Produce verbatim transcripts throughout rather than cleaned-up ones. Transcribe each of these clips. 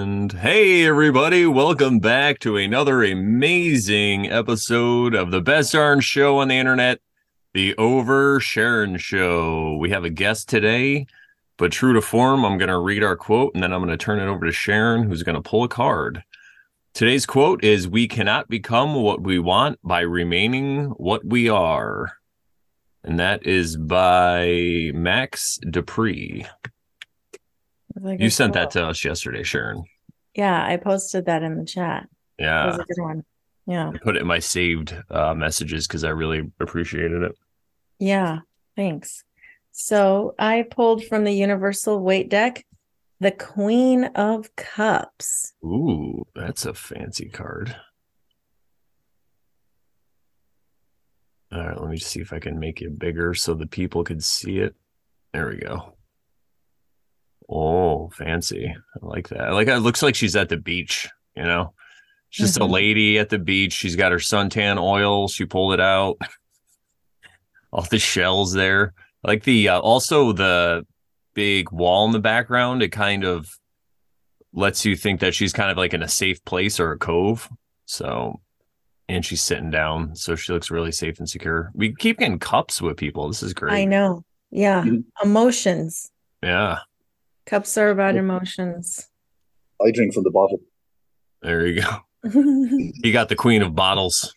And hey, everybody, welcome back to another amazing episode of the best darn show on the internet, the Over Sharon Show. We have a guest today, but true to form, I'm going to read our quote and then I'm going to turn it over to Sharon, who's going to pull a card. Today's quote is, "We cannot become what we want by remaining what we are." And that is by Max Dupree. Like You sent that to us yesterday, Sharon. Yeah, I posted that in the chat. That was Yeah. a good one. Yeah. I put it in my saved uh, messages because I really appreciated it. Yeah. Thanks. So I pulled from the Universal Weight Deck the Queen of Cups. Ooh, that's a fancy card. All right, let me see if I can make it bigger so the people could see it. There we go. Oh, fancy. I like that. I like it. It looks like she's at the beach, you know? She's just a Mhm. lady at the beach. She's got her suntan oil. She pulled it out. All the shells there. I like the uh, also the big wall in the background. It kind of lets you think that she's kind of like in a safe place or a cove. So, and she's sitting down, so she looks really safe and secure. We keep getting cups with people. This is I great. know. Yeah. Mhm. Emotions. Yeah, Cups are about emotions. I drink from the bottle. there you go. You got the queen of bottles.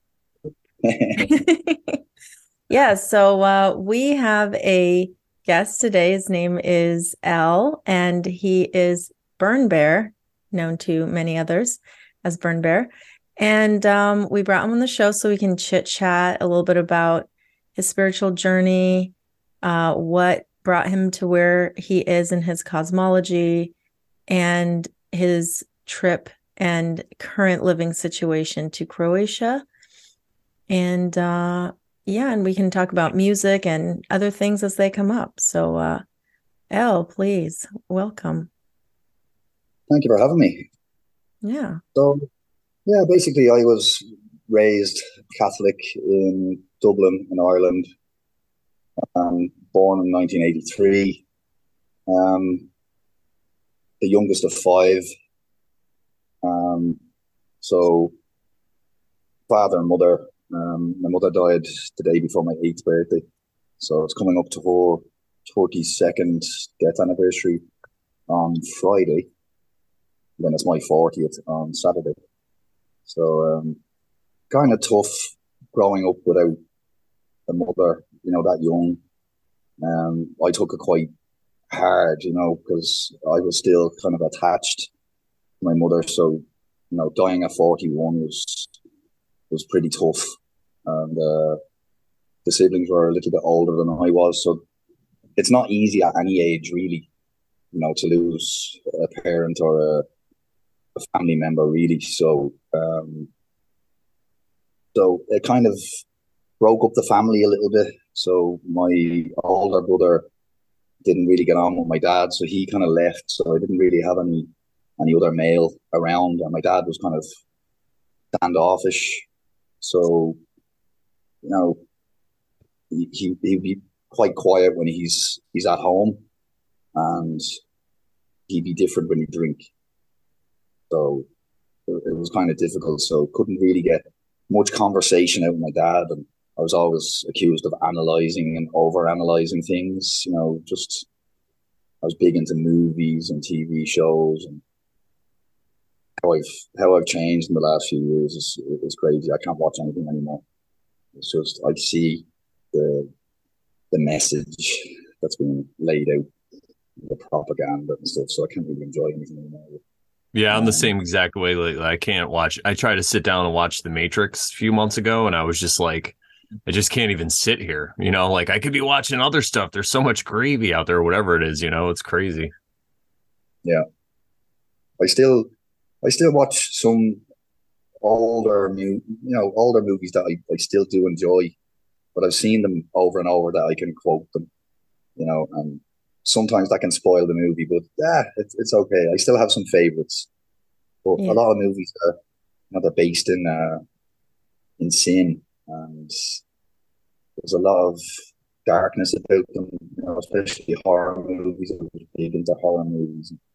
Yeah, so uh, we have a guest today. His name is Al, and he is Burn Bear, known to many others as Burn Bear. And um, we brought him on the show so we can chit chat a little bit about his spiritual journey, uh, what brought him to where he is in his cosmology, and his trip and current living situation to Croatia. And uh, yeah, and we can talk about music and other things as they come up. So, uh, Elle, please welcome. Thank you for having me. Yeah. So, yeah, basically, I was raised Catholic in Dublin, in Ireland, um, born in nineteen eighty-three, um, the youngest of five. Um, so, father and mother. Um, my mother died the day before my eighth birthday. So, it's coming up to her thirty-second death anniversary on Friday. Then it's my fortieth on Saturday. So, um, kind of tough growing up without a mother, you know, that young. Um, I took it quite hard, you know, because I was still kind of attached to my mother. So, you know, dying at forty-one was was pretty tough, and uh, the siblings were a little bit older than I was, so it's not easy at any age, really, you know, to lose a parent or a, a family member, really. So, um, so it kind of broke up the family a little bit. So my older brother didn't really get on with my dad, so he kind of left. So I didn't really have any any other male around, and my dad was kind of standoffish. So you know, he he he'd be quite quiet when he's he's at home, and he'd be different when he drink. So it, it was kind of difficult. So couldn't really get much conversation out with my dad, and I was always accused of analyzing and over analyzing things. You know, just I was big into movies and T V shows, and how I've how I've changed in the last few years is is crazy. I can't watch anything anymore. It's just I see the the message that's being laid out, the propaganda and stuff. So I can't really enjoy anything anymore. Yeah, I'm the Um, same exact way. Like, I can't watch. I tried to sit down and watch The Matrix a few months ago, and I was just like, I just can't even sit here. You know, like I could be watching other stuff. There's so much gravy out there, whatever it is. You know, it's crazy. yeah, I still I still watch some older mu- you know older movies that I, I still do enjoy, but I've seen them over and over that I can quote them. You know, and sometimes that can spoil the movie, but yeah, it's it's okay. I still have some favorites, but a Yeah. lot of movies are you know they're based in uh, in sin, and there's a lot of darkness about them. You know, especially horror movies. I was big into horror movies.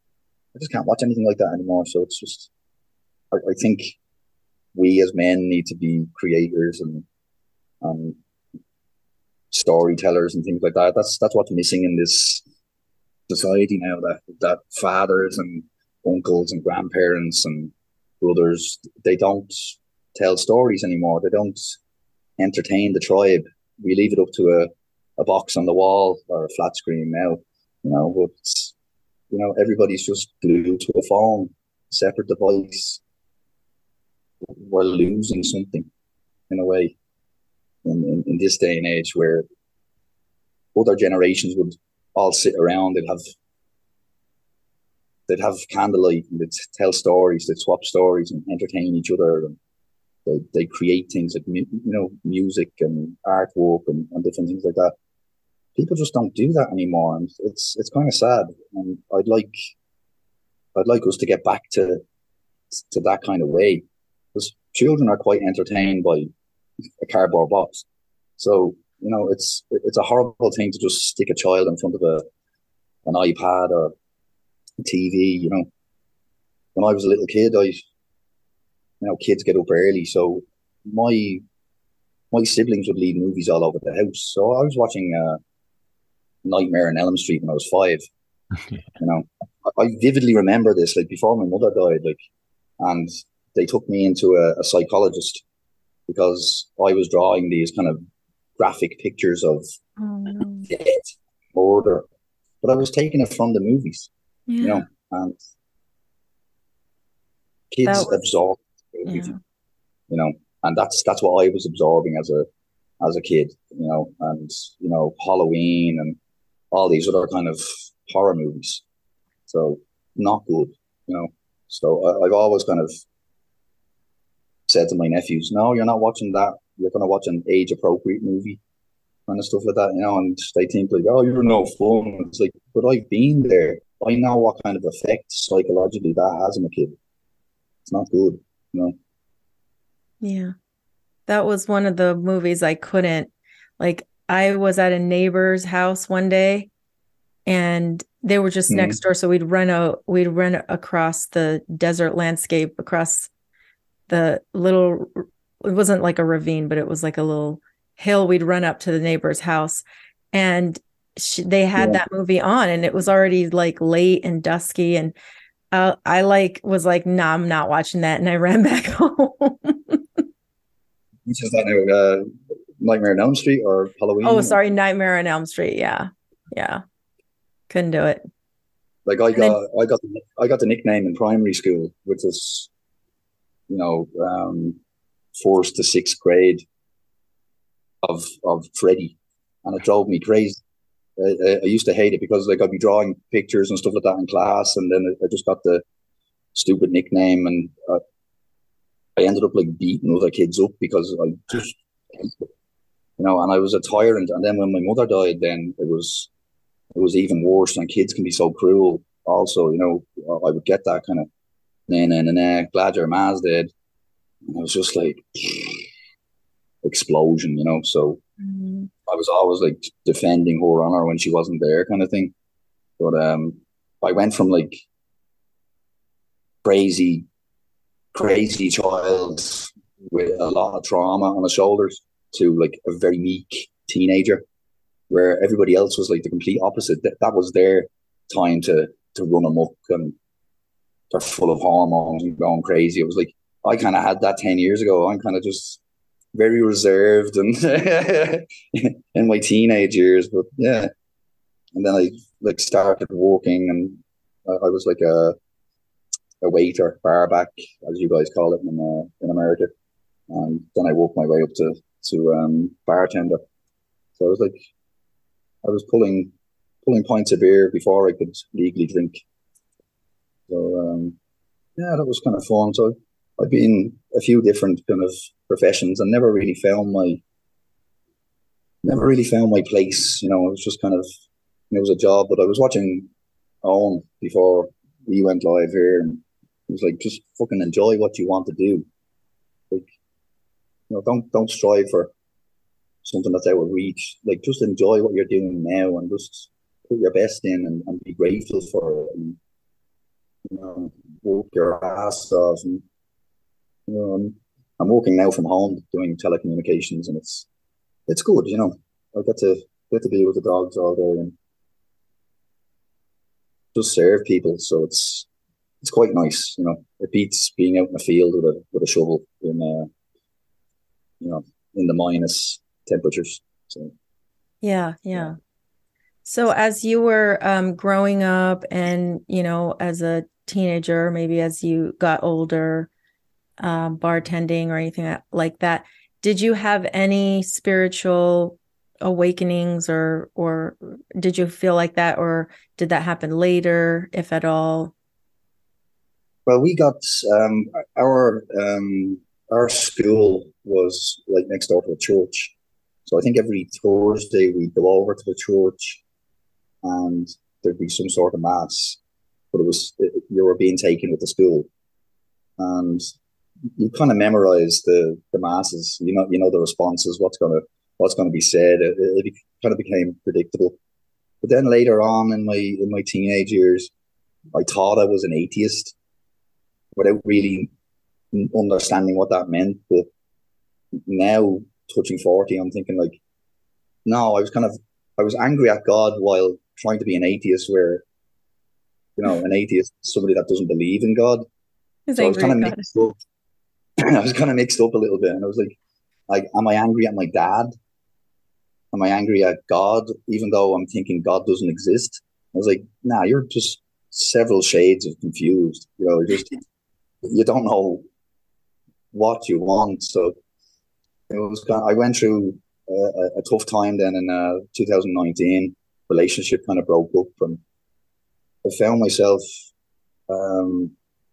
I just can't watch anything like that anymore. So it's just, I, I think we as men need to be creators and and storytellers and things like that. That's that's what's missing in this society now. That that fathers and uncles and grandparents and brothers, they don't tell stories anymore. They don't entertain the tribe. We leave it up to a, a box on the wall or a flat screen now. You know, but it's, you know, everybody's just glued to a phone, separate device. We're losing something in a way in, in, in this day and age where other generations would all sit around. They'd have they'd have candlelight and they'd tell stories. They'd swap stories and entertain each other. And they they create things like, you know, music and artwork and, and different things like that. People just don't do that anymore, and it's it's kind of sad. And I'd like I'd like us to get back to to that kind of way, because children are quite entertained by a cardboard box. So, you know, it's it's a horrible thing to just stick a child in front of a an iPad or a T V. You know, when I was a little kid, I, you know, kids get up early, so my my siblings would leave movies all over the house. So I was watching uh, Nightmare on Elm Street when I was five. You know, I, I vividly remember this, like before my mother died, like, and they took me into a, a psychologist because I was drawing these kind of graphic pictures of Oh, no. death, murder, but I was taking it from the movies, Yeah. you know, and kids was, absorb everything, yeah. you know, and that's that's what I was absorbing as a as a kid, you know, and you know, Halloween and all these other kind of horror movies. So not good, you know. So I, I've always kind of said to my nephews, no, you're not watching that. You're going to watch an age appropriate movie, kind of stuff like that, you know. And they think like, oh, you're no fun. It's like, but I've been there. I know what kind of effect psychologically that has on a kid. It's not good, you know. Yeah. That was one of the movies I couldn't, like, I was at a neighbor's house one day and they were just mm-hmm. next door. So we'd run out, we'd run across the desert landscape, across the little, it wasn't like a ravine, but it was like a little hill. We'd run up to the neighbor's house and she, they had yeah. that movie on and it was already like late and dusky. And uh, I like was like, nah, I'm not watching that. And I ran back home. Which is that now, uh, Nightmare on Elm Street or Halloween? Oh, sorry, Nightmare on Elm Street. Yeah, yeah, couldn't do it. Like I got, then, I got, I got the nickname in primary school, which was, you know, um, fourth to sixth grade of of Freddy, and it drove me crazy. I, I used to hate it because like I'd be drawing pictures and stuff like that in class, and then I just got the stupid nickname, and uh, I ended up like beating other kids up because I just, you know, and I was a tyrant. And then when my mother died, then it was it was even worse. And kids can be so cruel. Also, you know, I would get that kind of nah nah nah nah. Glad your ma's dead. And it was just like explosion, you know. So mm-hmm. I was always like defending her honor when she wasn't there, kind of thing. But um, I went from like crazy. crazy child with a lot of trauma on his shoulders to like a very meek teenager where everybody else was like the complete opposite. That, that was their time to to run amok and they're full of hormones and going crazy. It was like, I kind of had that ten years ago. I'm kind of just very reserved and in my teenage years, but yeah. And then I like started walking and I, I was like a a waiter, barback, as you guys call it in uh, in America, and then I worked my way up to to um, bartender. So I was like, I was pulling pulling pints of beer before I could legally drink. So um, yeah, that was kind of fun. So I've been a few different kind of professions and never really found my never really found my place. You know, it was just kind of it was a job, but I was watching Owen before we went live here and it was like, just fucking enjoy what you want to do. Like, you know, don't don't strive for something that's out of reach. Like, just enjoy what you're doing now and just put your best in and, and be grateful for it. And you know, work your ass off. And, you know, I'm, I'm working now from home doing telecommunications, and it's it's good, you know. I get to get to be with the dogs all day and just serve people, so it's it's quite nice, you know. It beats being out in the field with a with a shovel in uh, you know, in the minus temperatures. So Yeah, yeah. yeah. So as you were um, growing up and, you know, as a teenager, maybe as you got older, um, bartending or anything like that, did you have any spiritual awakenings or or did you feel like that, or did that happen later, if at all? Well, we got um, our um, our school was like next door to a church, so I think every Thursday we'd go over to the church and there'd be some sort of mass, but it was it, you were being taken with the school, and you kind of memorize the the masses. You know, you know the responses, what's gonna what's gonna be said. It, it kind of became predictable. But then later on in my in my teenage years, I thought I was an atheist without really understanding what that meant. But now, touching forty, I'm thinking like, no, I was kind of I was angry at God while trying to be an atheist, where you know an atheist is somebody that doesn't believe in God. Is So I was angry kind of at God. mixed up. I was kind of mixed up a little bit, and I was like, like, am I angry at my dad? Am I angry at God, even though I'm thinking God doesn't exist? I was like, nah, you're just several shades of confused. You know, just you don't know what you want. So it was. I went through a, a tough time then in uh, two thousand nineteen. Relationship kind of broke up, and I found myself um,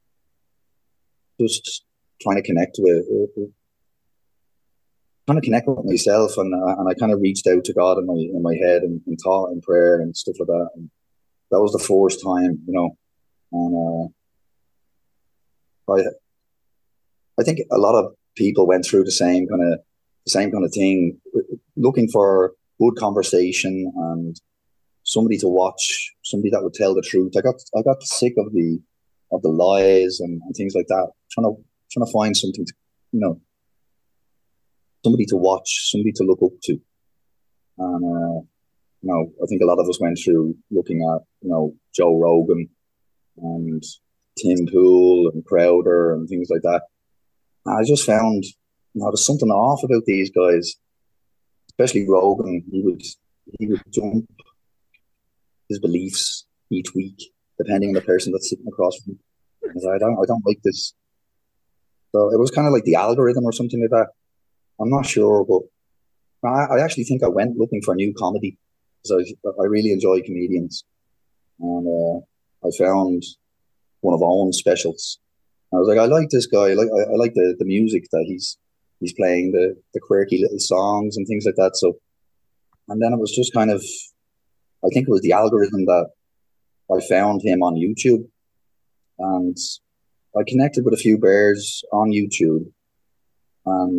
just trying to connect with, with trying to connect with myself, and uh, and I kind of reached out to God in my in my head and, and thought and prayer and stuff like that. And that was the first time, you know. And uh, I I think a lot of people went through the same kind of the same kind of thing, looking for good conversation and somebody to watch, somebody that would tell the truth. I got I got sick of the of the lies and, and things like that. Trying to trying to find something to, you know, somebody to watch, somebody to look up to. And uh, you know, I think a lot of us went through looking at, you know, Joe Rogan and Tim Pool and Crowder and things like that. And I just found, you know, there's something off about these guys, especially Rogan. He would he would jump his beliefs each week, depending on the person that's sitting across from him. I, I don't I don't like this. So it was kind of like the algorithm or something like that. I'm not sure, but I, I actually think I went looking for new comedy because I, I really enjoy comedians. And uh, I found one of Owen's specials. I was like, I like this guy. I like I, I like the, the music that he's he's playing, the the quirky little songs and things like that. So, and then it was just kind of, I think it was the algorithm that I found him on YouTube, and I connected with a few bears on YouTube, and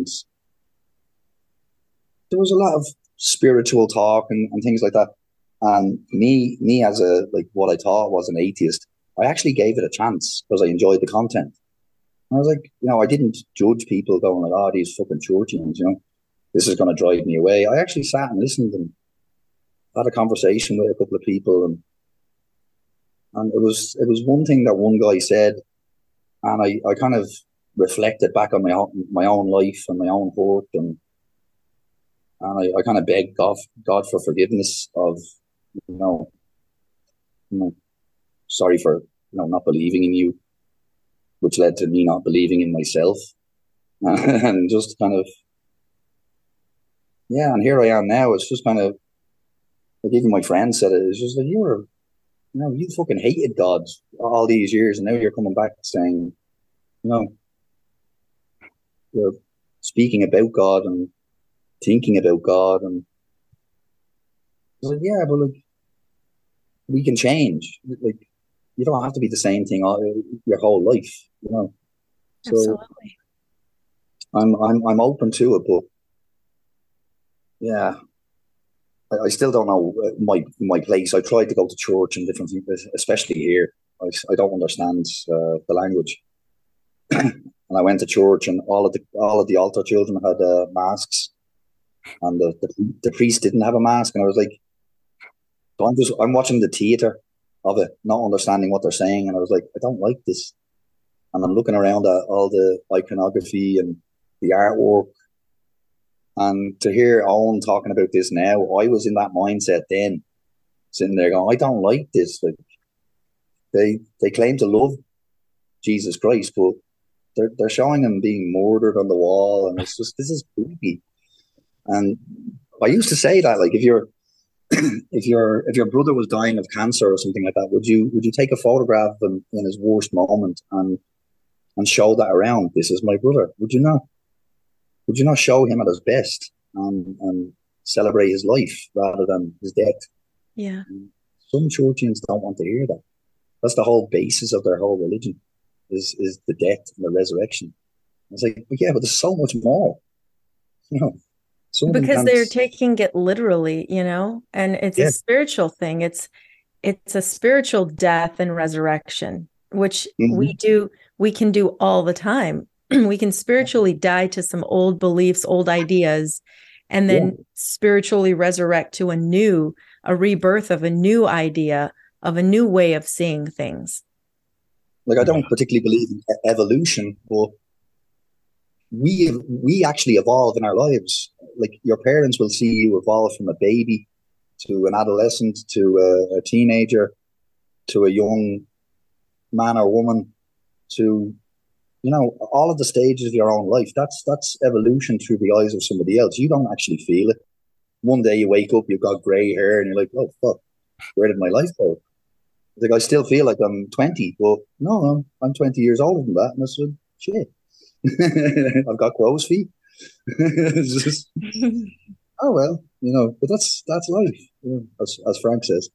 there was a lot of spiritual talk and, and things like that. And me, me as a like what I thought was an atheist, I actually gave it a chance because I enjoyed the content. And I was like, you know, I didn't judge people going like, oh, these fucking churchians, you know, this is going to drive me away. I actually sat and listened and had a conversation with a couple of people, and and it was it was one thing that one guy said, and I, I kind of reflected back on my own, my own life and my own hurt, and and I, I kind of begged God God for forgiveness of, you know, you know, sorry for, you know, not believing in you, which led to me not believing in myself, and just kind of, yeah. And here I am now. It's just kind of like even my friend said it. It's just like you were, you know, you fucking hated God all these years, and now you're coming back saying, you know, you're speaking about God and thinking about God, and I was like, yeah, but like we can change. Like you don't have to be the same thing all, your whole life, you know. So Absolutely. I'm I'm I'm open to it, but yeah, I, I still don't know my my place. I tried to go to church and different things, especially here. I, I don't understand uh, the language. And I went to church, and all of the all of the altar children had uh, masks, and the, the the priest didn't have a mask, and I was like, so I'm just I'm watching the theater of it, not understanding what they're saying, and I was like, I don't like this, and I'm looking around at all the iconography and the artwork, and to hear Owen talking about this now, I was in that mindset then, sitting there going, I don't like this. Like they they claim to love Jesus Christ, but they're they're showing him being murdered on the wall, and it's just this is creepy. And I used to say that, like, if you're if your if your brother was dying of cancer or something like that, would you would you take a photograph of him in his worst moment and and show that around? This is my brother. Would you not? Would you not show him at his best and and celebrate his life rather than his death? Yeah. Some churchians don't want to hear that. That's the whole basis of their whole religion, is is the death and the resurrection. It's like, but yeah, but there's so much more. You know, because they're taking it literally, you know, and it's yeah. a spiritual thing. It's it's a spiritual death and resurrection, which mm-hmm. we do, we can do all the time. We can spiritually die to some old beliefs, old ideas, and then yeah. spiritually resurrect to a new, a rebirth of a new idea, of a new way of seeing things. Like, I don't particularly believe in evolution, but we we actually evolve in our lives. Like, your parents will see you evolve from a baby to an adolescent to a, a teenager to a young man or woman to, you know, all of the stages of your own life. That's that's evolution through the eyes of somebody else. You don't actually feel it. One day you wake up, you've got grey hair, and you're like, oh, fuck, where did my life go? Like, I still feel like I'm twenty. Well, no, I'm, I'm twenty years older than that. And that's like, shit. I've got crow's feet. It's just, oh, well, you know, but that's that's life, you know, as, as Frank says.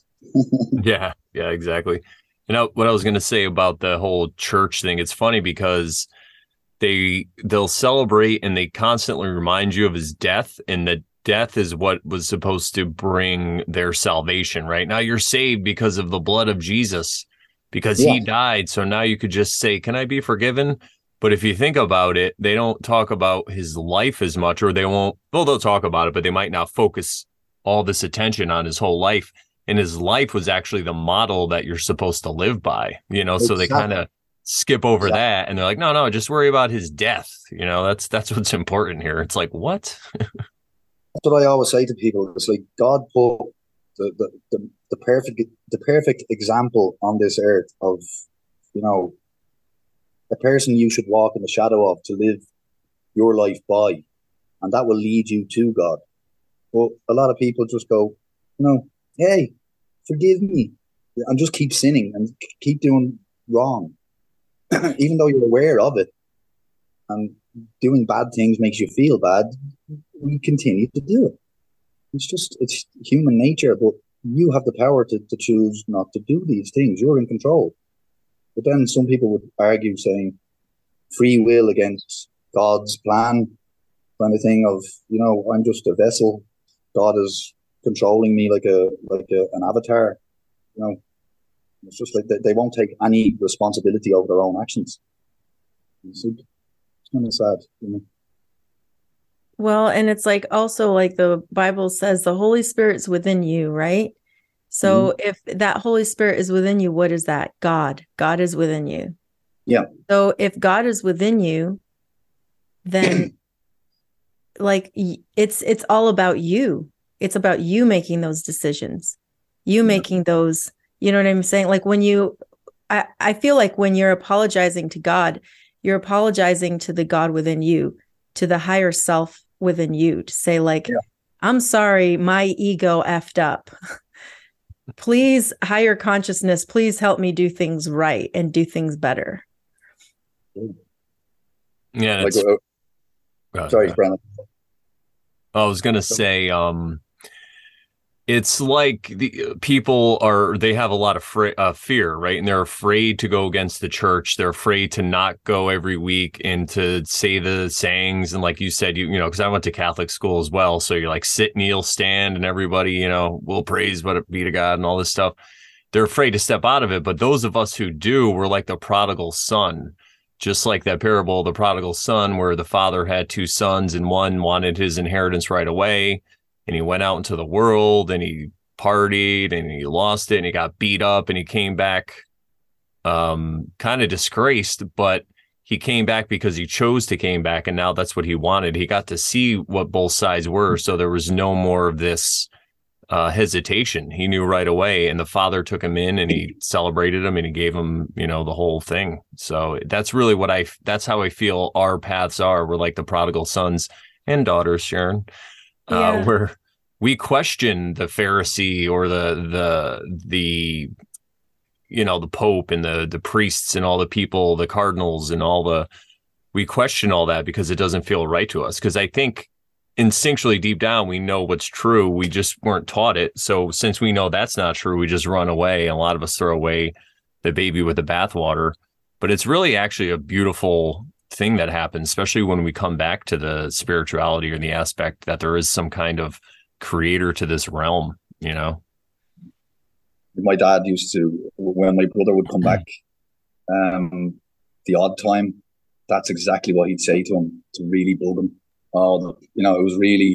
yeah, yeah, exactly. You know, what I was going to say about the whole church thing, it's funny because they, they'll celebrate and they constantly remind you of his death, and that death is what was supposed to bring their salvation, right? Now you're saved because of the blood of Jesus, because yeah. he died. So now you could just say, can I be forgiven? But if you think about it, they don't talk about his life as much, or they won't, well, they'll talk about it, but they might not focus all this attention on his whole life. And his life was actually the model that you're supposed to live by, you know, exactly. So they kind of skip over exactly. that. And they're like, no, no, just worry about his death. You know, that's, that's what's important here. It's like, what? That's what I always say to people. It's like, God put the, the, the, the perfect, the perfect example on this earth of, you know, a person you should walk in the shadow of to live your life by, and that will lead you to God. But a lot of people just go, you know, hey, forgive me, and just keep sinning and keep doing wrong, even though you're aware of it. And doing bad things makes you feel bad. We continue to do it. It's just, it's human nature, but you have the power to, to choose not to do these things. You're in control. But then some people would argue saying free will against God's plan, kind of thing of, you know, I'm just a vessel. God is controlling me like a like a, an avatar. You know, it's just like they, they won't take any responsibility over their own actions. It's, it's kind of sad, you know. Well, and it's like also like the Bible says the Holy Spirit's within you, right? So mm-hmm. if that Holy Spirit is within you, what is that? God. God is within you. Yeah. So if God is within you, then like it's it's all about you. It's about you making those decisions. You yeah. making those, you know what I'm saying? Like when you, I, I feel like when you're apologizing to God, you're apologizing to the God within you, to the higher self within you, to say like, yeah. I'm sorry, my ego effed up. Please, higher consciousness, please help me do things right and do things better. Yeah. Like, uh, sorry, Brandon. I was going to say, um, it's like the people are, they have a lot of fr- uh, fear, right? And they're afraid to go against the church. They're afraid to not go every week and to say the sayings. And like you said, you, you know, because I went to Catholic school as well. So you're like sit, kneel, stand, and everybody, you know, will praise but be to God and all this stuff. they're afraid to step out of it. But those of us who do, we're like the prodigal son, just like that parable of the prodigal son, where the father had two sons and one wanted his inheritance right away. And he went out into the world and he partied and he lost it and he got beat up and he came back um, kind of disgraced, but he came back because he chose to came back. And now that's what he wanted. He got to see what both sides were. So there was no more of this uh, hesitation. He knew right away, and the father took him in and he celebrated him and he gave him, you know, the whole thing. So that's really what I, that's how I feel our paths are. We're like the prodigal sons and daughters, Sharon, uh, Yeah. where we question the Pharisee or the, the, the, you know, the Pope and the, the priests and all the people, the cardinals and all the, we question all that because it doesn't feel right to us. Because I think instinctually deep down, we know what's true. We just weren't taught it. So since we know that's not true, we just run away. And a lot of us throw away the baby with the bathwater. But it's really actually a beautiful thing that happens, especially when we come back to the spirituality or the aspect that there is some kind of creator to this realm, you know? My dad used to, when my brother would come back, um, the odd time, that's exactly what he'd say to him to really bug him. Oh, the, you know, it was really,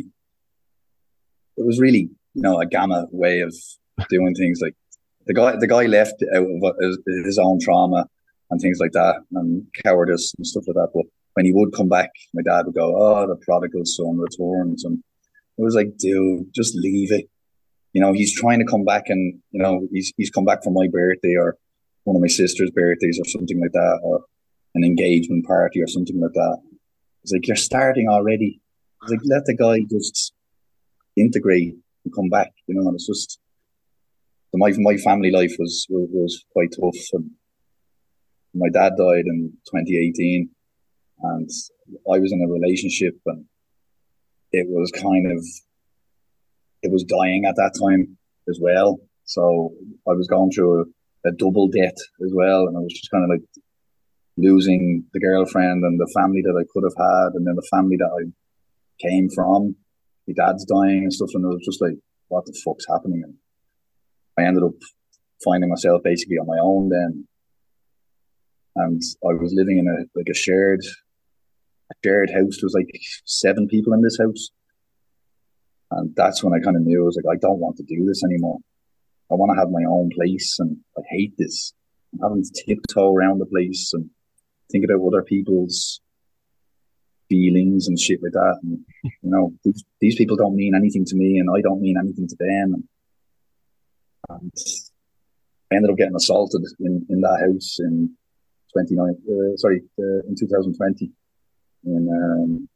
it was really, you know, a gamma way of doing things. Like the guy, the guy left out of his, his own trauma and things like that, and cowardice and stuff like that. But when he would come back, my dad would go, "Oh, the prodigal son returns," and it was like, dude, just leave it. You know, he's trying to come back, and you know, he's he's come back for my birthday or one of my sister's birthdays or something like that, or an engagement party or something like that. It's like, you're starting already. It's like, let the guy just integrate and come back. You know, and it's just my my family life was was, was quite tough. And my dad died in twenty eighteen, and I was in a relationship, and it was kind of it was dying at that time as well. So I was going through a, a double death as well, and I was just kind of like losing the girlfriend and the family that I could have had, and then the family that I came from. My dad's dying and stuff, and it was just like, what the fuck's happening? And I ended up finding myself basically on my own then, and I was living in a like a shared a shared house. There was like seven people in this house, and that's when I kind of knew I was like, I don't want to do this anymore. I want to have my own place, and I hate this. I'm having to tiptoe around the place and think about other people's feelings and shit like that. And, you know, these, these people don't mean anything to me, and I don't mean anything to them. And, and I ended up getting assaulted in, in that house in twenty-nine, uh, sorry, uh, in two thousand twenty, in um,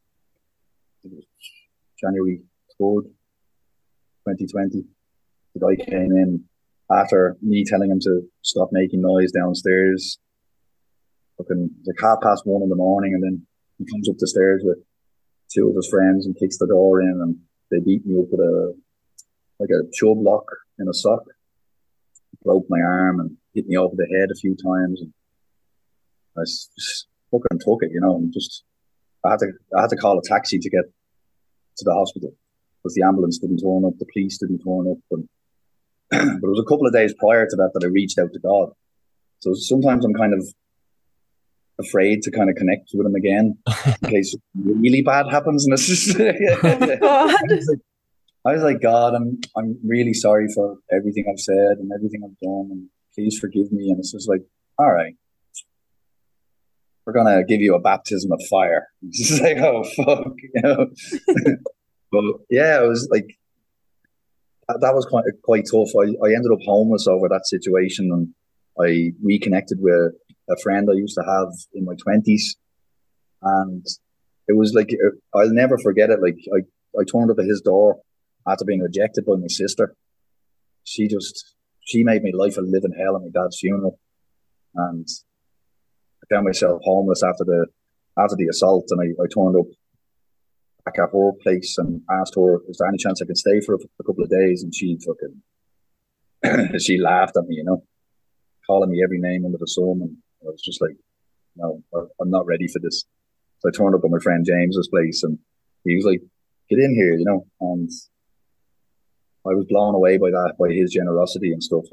January third, twenty twenty. The guy came in after me telling him to stop making noise downstairs. Fucking like half past one in the morning, and then he comes up the stairs with two of his friends and kicks the door in, and they beat me up with a like a chub lock in a sock, broke my arm and hit me over the head a few times, and I just fucking took it, you know, and just I had to I had to call a taxi to get to the hospital because the ambulance didn't turn up, the police didn't turn up, and but it was a couple of days prior to that that I reached out to God. So sometimes I'm kind of afraid to kind of connect with him again in case really bad happens. And it's just, oh, God. I, was like, I was like, God, I'm I'm really sorry for everything I've said and everything I've done, and please forgive me. And it's just like, all right, we're gonna give you a baptism of fire. It's just like, oh fuck, you know. But yeah, it was like that was quite quite tough. I, I ended up homeless over that situation, and I reconnected with a friend I used to have in my twenties, and it was like, I'll never forget it. Like I, I turned up at his door after being rejected by my sister. She just she made my life a living hell at my dad's funeral, and I found myself homeless after the after the assault, and I, I turned up back at her place and asked her, is there any chance I could stay for a, a couple of days? And she fucking she laughed at me, you know, calling me every name under the sun, and I was just like, no, I'm not ready for this. So I turned up at my friend James's place, and he was like, get in here, you know, and I was blown away by that, by his generosity and stuff. And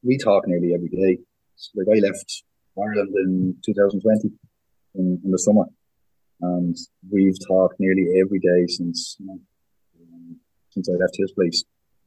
we talk nearly every day. Like I left Ireland in two thousand twenty in, in the summer, and we've talked nearly every day since you know, um, since I left his place.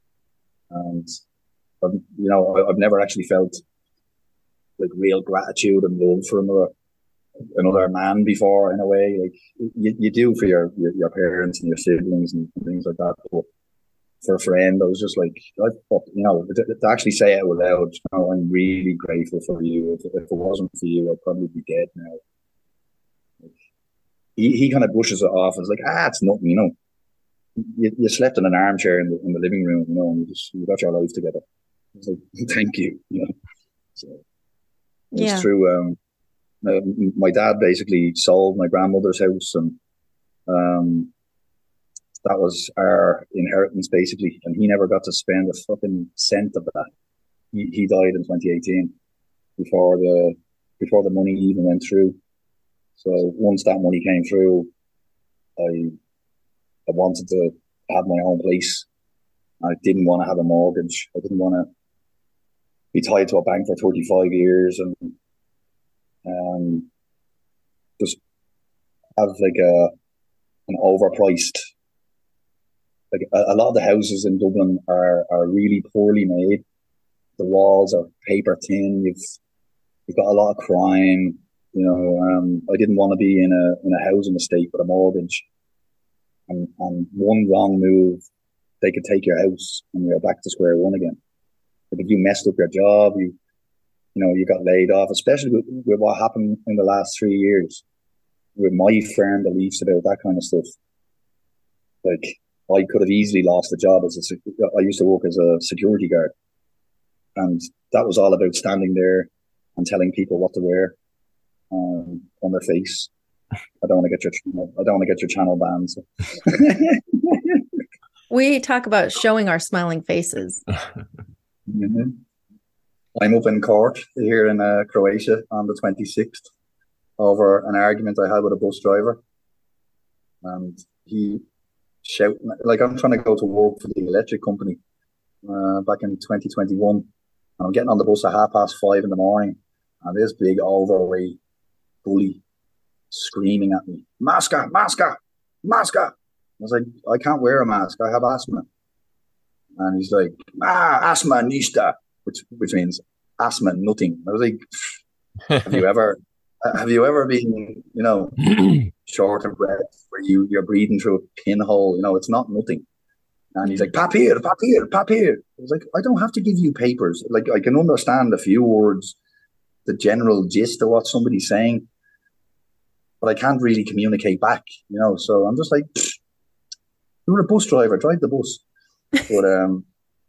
And I've, you know, I've never actually felt like real gratitude and love for another another man before. In a way, like you, you do for your, your your parents and your siblings and things like that. But for a friend, I was just like, I, you know, to, to actually say it out loud, you know, I'm really grateful for you. If, if it wasn't for you, I'd probably be dead now. Like, he he kind of brushes it off as like, ah, it's nothing, you know. You, you slept in an armchair in the, in the living room, you know, and you just you got your life together. I was like, thank you, you know. So it's Yeah. true. Um, uh, my dad basically sold my grandmother's house, and um, that was our inheritance basically, and he never got to spend a fucking cent of that. He, he died in twenty eighteen before the before the money even went through. So once that money came through, I I wanted to have my own place. I didn't want to have a mortgage. I didn't want to be tied to a bank for thirty-five years and um, just have like a an overpriced. Like a, a lot of the houses in Dublin are are really poorly made. The walls are paper thin. You've you've got a lot of crime. You know, um, I didn't want to be in a in a housing estate with a mortgage, and and one wrong move, they could take your house, and you're back to square one again. Like if you messed up your job, you you know you got laid off. Especially with, with what happened in the last three years, with my firm beliefs about that kind of stuff. Like I could have easily lost a job as a. I used to work as a security guard, and that was all about standing there and telling people what to wear um, on their face. I don't want to get your. I don't want to get your channel banned. So. We talk about showing our smiling faces. Mm-hmm. I'm up in court here in uh, Croatia on the twenty-sixth over an argument I had with a bus driver, and he shouting like I'm trying to go to work for the electric company uh, back in twenty twenty-one, and I'm getting on the bus at half past five in the morning, and this big overweight bully screaming at me, "Maska, maska, maska!" I was like, "I can't wear a mask. I have asthma." And he's like, "Ah, asthma nista," which which means asthma nothing. I was like, "Have you ever, have you ever been, you know, short of breath where you you're breathing through a pinhole? You know, it's not nothing." And he's like, "Papier, papier, papier." I was like, "I don't have to give you papers. Like, I can understand a few words, the general gist of what somebody's saying, but I can't really communicate back, you know." So I'm just like, "You're a bus driver, drive the bus." But um,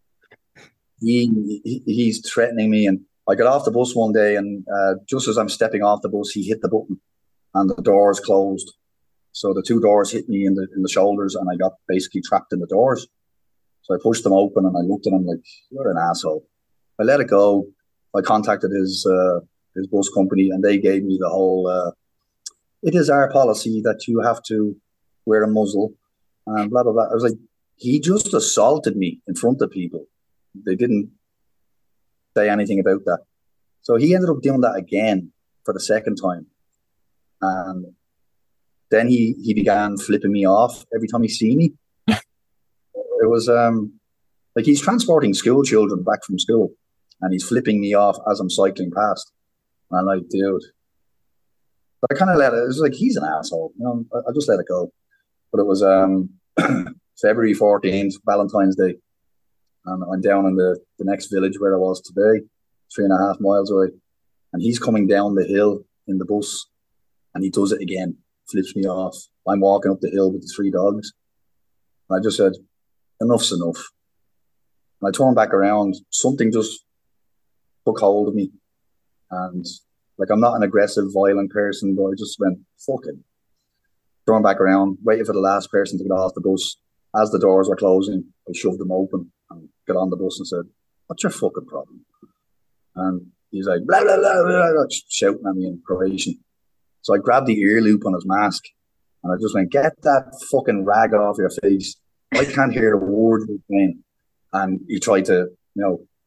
he, he he's threatening me, and I got off the bus one day, and uh, just as I'm stepping off the bus, he hit the button, and the doors closed. So the two doors hit me in the in the shoulders, and I got basically trapped in the doors. So I pushed them open, and I looked at him like, "You're an asshole." I let it go. I contacted his uh, his bus company, and they gave me the whole. Uh, it is our policy that you have to wear a muzzle, and blah blah blah. I was like, he just assaulted me in front of people. They didn't say anything about that. So he ended up doing that again for the second time. And then he, he began flipping me off every time he see me. It was um like he's transporting school children back from school, and he's flipping me off as I'm cycling past. And I'm like, dude. But I kind of let it, it was like, he's an asshole. You know, I, I just let it go. But it was um February fourteenth, Valentine's Day. And I'm down in the, the next village where I was today, three and a half miles away. And he's coming down the hill in the bus, and he does it again, flips me off. I'm walking up the hill with the three dogs. And I just said, enough's enough. And I turned back around. Something just took hold of me. And like, I'm not an aggressive, violent person, but I just went, fuck it. Turned back around, waited for the last person to get off the bus. As the doors were closing, I shoved them open and got on the bus and said, "What's your fucking problem?" And he's like, blah, blah, blah, blah, blah, shouting at me in Croatian. So I grabbed the ear loop on his mask, and I just went, "Get that fucking rag off your face. I can't hear a word you're saying." And he tried to, you know,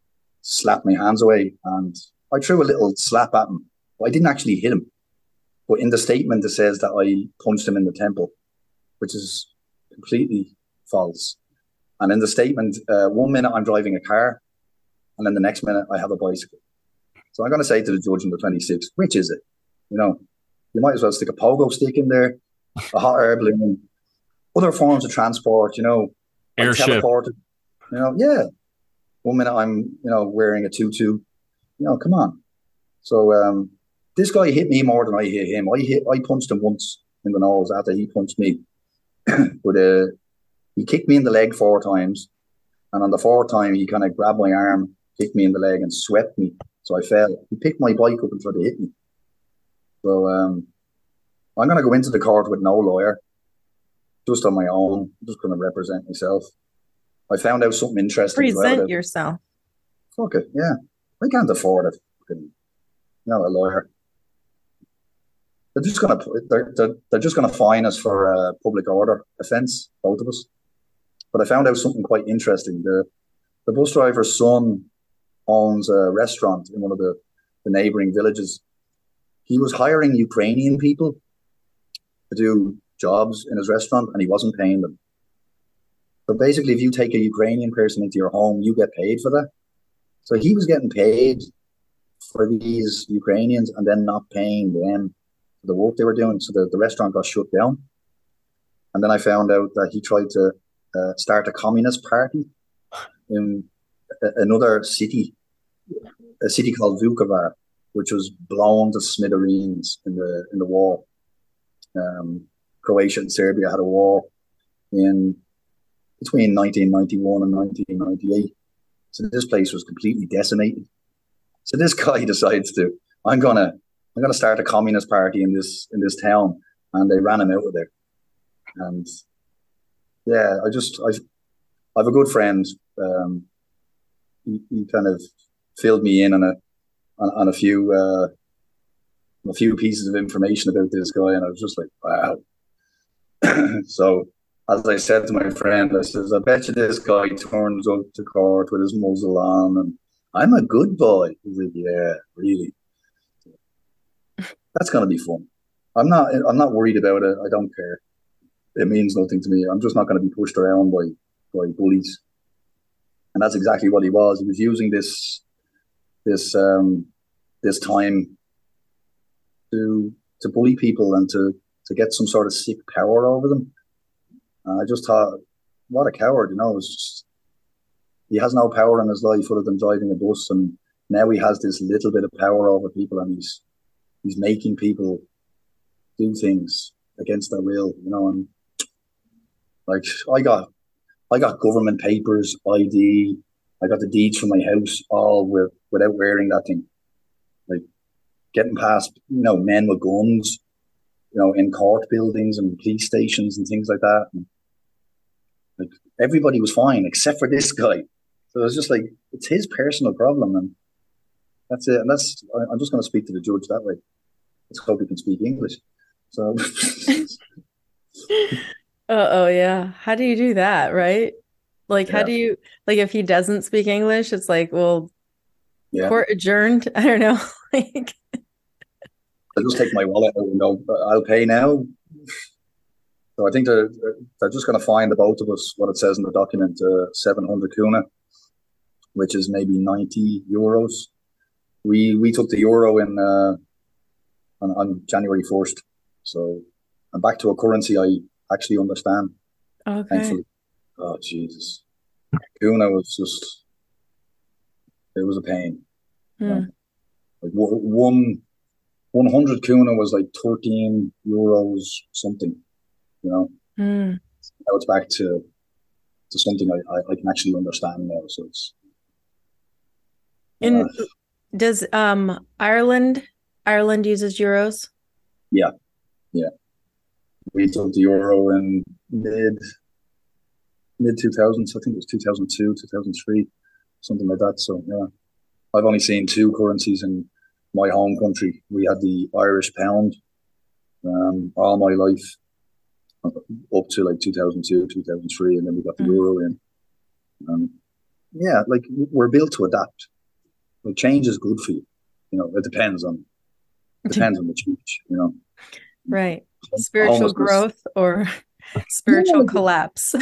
slapped my hands away, and I threw a little slap at him. But I didn't actually hit him. But in the statement, it says that I punched him in the temple, which is completely false. And in the statement, uh, one minute I'm driving a car, and then the next minute I have a bicycle. So I'm going to say to the judge on the twenty-sixth, which is it? You know, you might as well stick a pogo stick in there, a hot air balloon, other forms of transport, you know, airship. You know, yeah. One minute I'm, you know, wearing a tutu. You know, come on. So um, this guy hit me more than I hit him. I hit, I punched him once in the nose after he punched me. But uh, he kicked me in the leg four times, and on the fourth time he kind of grabbed my arm, kicked me in the leg, and swept me. So I fell. He picked my bike up and tried to hit me. So um, I'm going to go into the court with no lawyer, just on my own. I'm just going to represent myself. I found out something interesting. Present well yourself. Fuck it, yeah. I can't afford a fucking, you know, a lawyer. They're just gonna they're they're, they're just gonna fine us for a public order offence, both of us. But I found out something quite interesting. The the bus driver's son owns a restaurant in one of the, the neighbouring villages. He was hiring Ukrainian people to do jobs in his restaurant, and he wasn't paying them. So basically, if you take a Ukrainian person into your home, you get paid for that. So he was getting paid for these Ukrainians and then not paying them for the work they were doing. So the, the restaurant got shut down. And then I found out that he tried to uh, start a communist party in a, another city, a city called Vukovar, which was blown to smithereens in the in the war. Um, Croatia and Serbia had a war in between nineteen ninety-one and nineteen ninety-eight. So this place was completely decimated. So this guy decides to, I'm gonna, I'm gonna start a communist party in this in this town, and they ran him out of there. And yeah, I just, I, I have a good friend. Um, he, he kind of filled me in on a, on, on a few, uh, a few pieces of information about this guy, and I was just like, wow. So, as I said to my friend, I says, I bet you this guy turns up to court with his muzzle on, and I'm a good boy. He's like, yeah, really. That's gonna be fun. I'm not. I'm not worried about it. I don't care. It means nothing to me. I'm just not going to be pushed around by by bullies. And that's exactly what he was. He was using this this um, this time to to bully people and to to get some sort of sick power over them. And I just thought, what a coward, you know. It's just, he has no power in his life other than driving a bus, and now he has this little bit of power over people, and he's he's making people do things against their will, you know. And like I got, I got government papers, I D, I got the deeds from my house, all with without wearing that thing. Like getting past, you know, men with guns, you know, in court buildings and police stations and things like that. And like everybody was fine except for this guy. So it was just like, it's his personal problem, and that's it. And that's, I'm just going to speak to the judge that way. Let's hope he can speak English. So. Oh, yeah. How do you do that, right? Like, yeah. How do you, like, if he doesn't speak English, it's like, well, yeah. Court adjourned. I don't know. Like, I'll just take my wallet out and go, I'll pay now. So I think they're, they're just going to fine the both of us what it says in the document, uh, seven hundred kuna, which is maybe ninety euros. We we took the euro in uh, on, on January first. So I'm back to a currency I actually understand. Okay. Thankfully. Oh, Jesus. Kuna was just, it was a pain. Hmm. You know? Like one, one hundred kuna was like thirteen euros something, you know. Hmm. Now it's back to to something I, I, I can actually understand now. So it's. And uh, does um Ireland, Ireland uses euros? Yeah. Yeah. We took the euro in mid mid two thousands. I think it was two thousand two, two thousand three, something like that. So yeah, I've only seen two currencies in my home country. We had the Irish pound um, all my life up to like two thousand two, two thousand three, and then we got the mm. euro in. Um, yeah, like we're built to adapt. Like change is good for you. You know, it depends on depends on the change. You know, right? Spiritual homelessness. growth or spiritual collapse.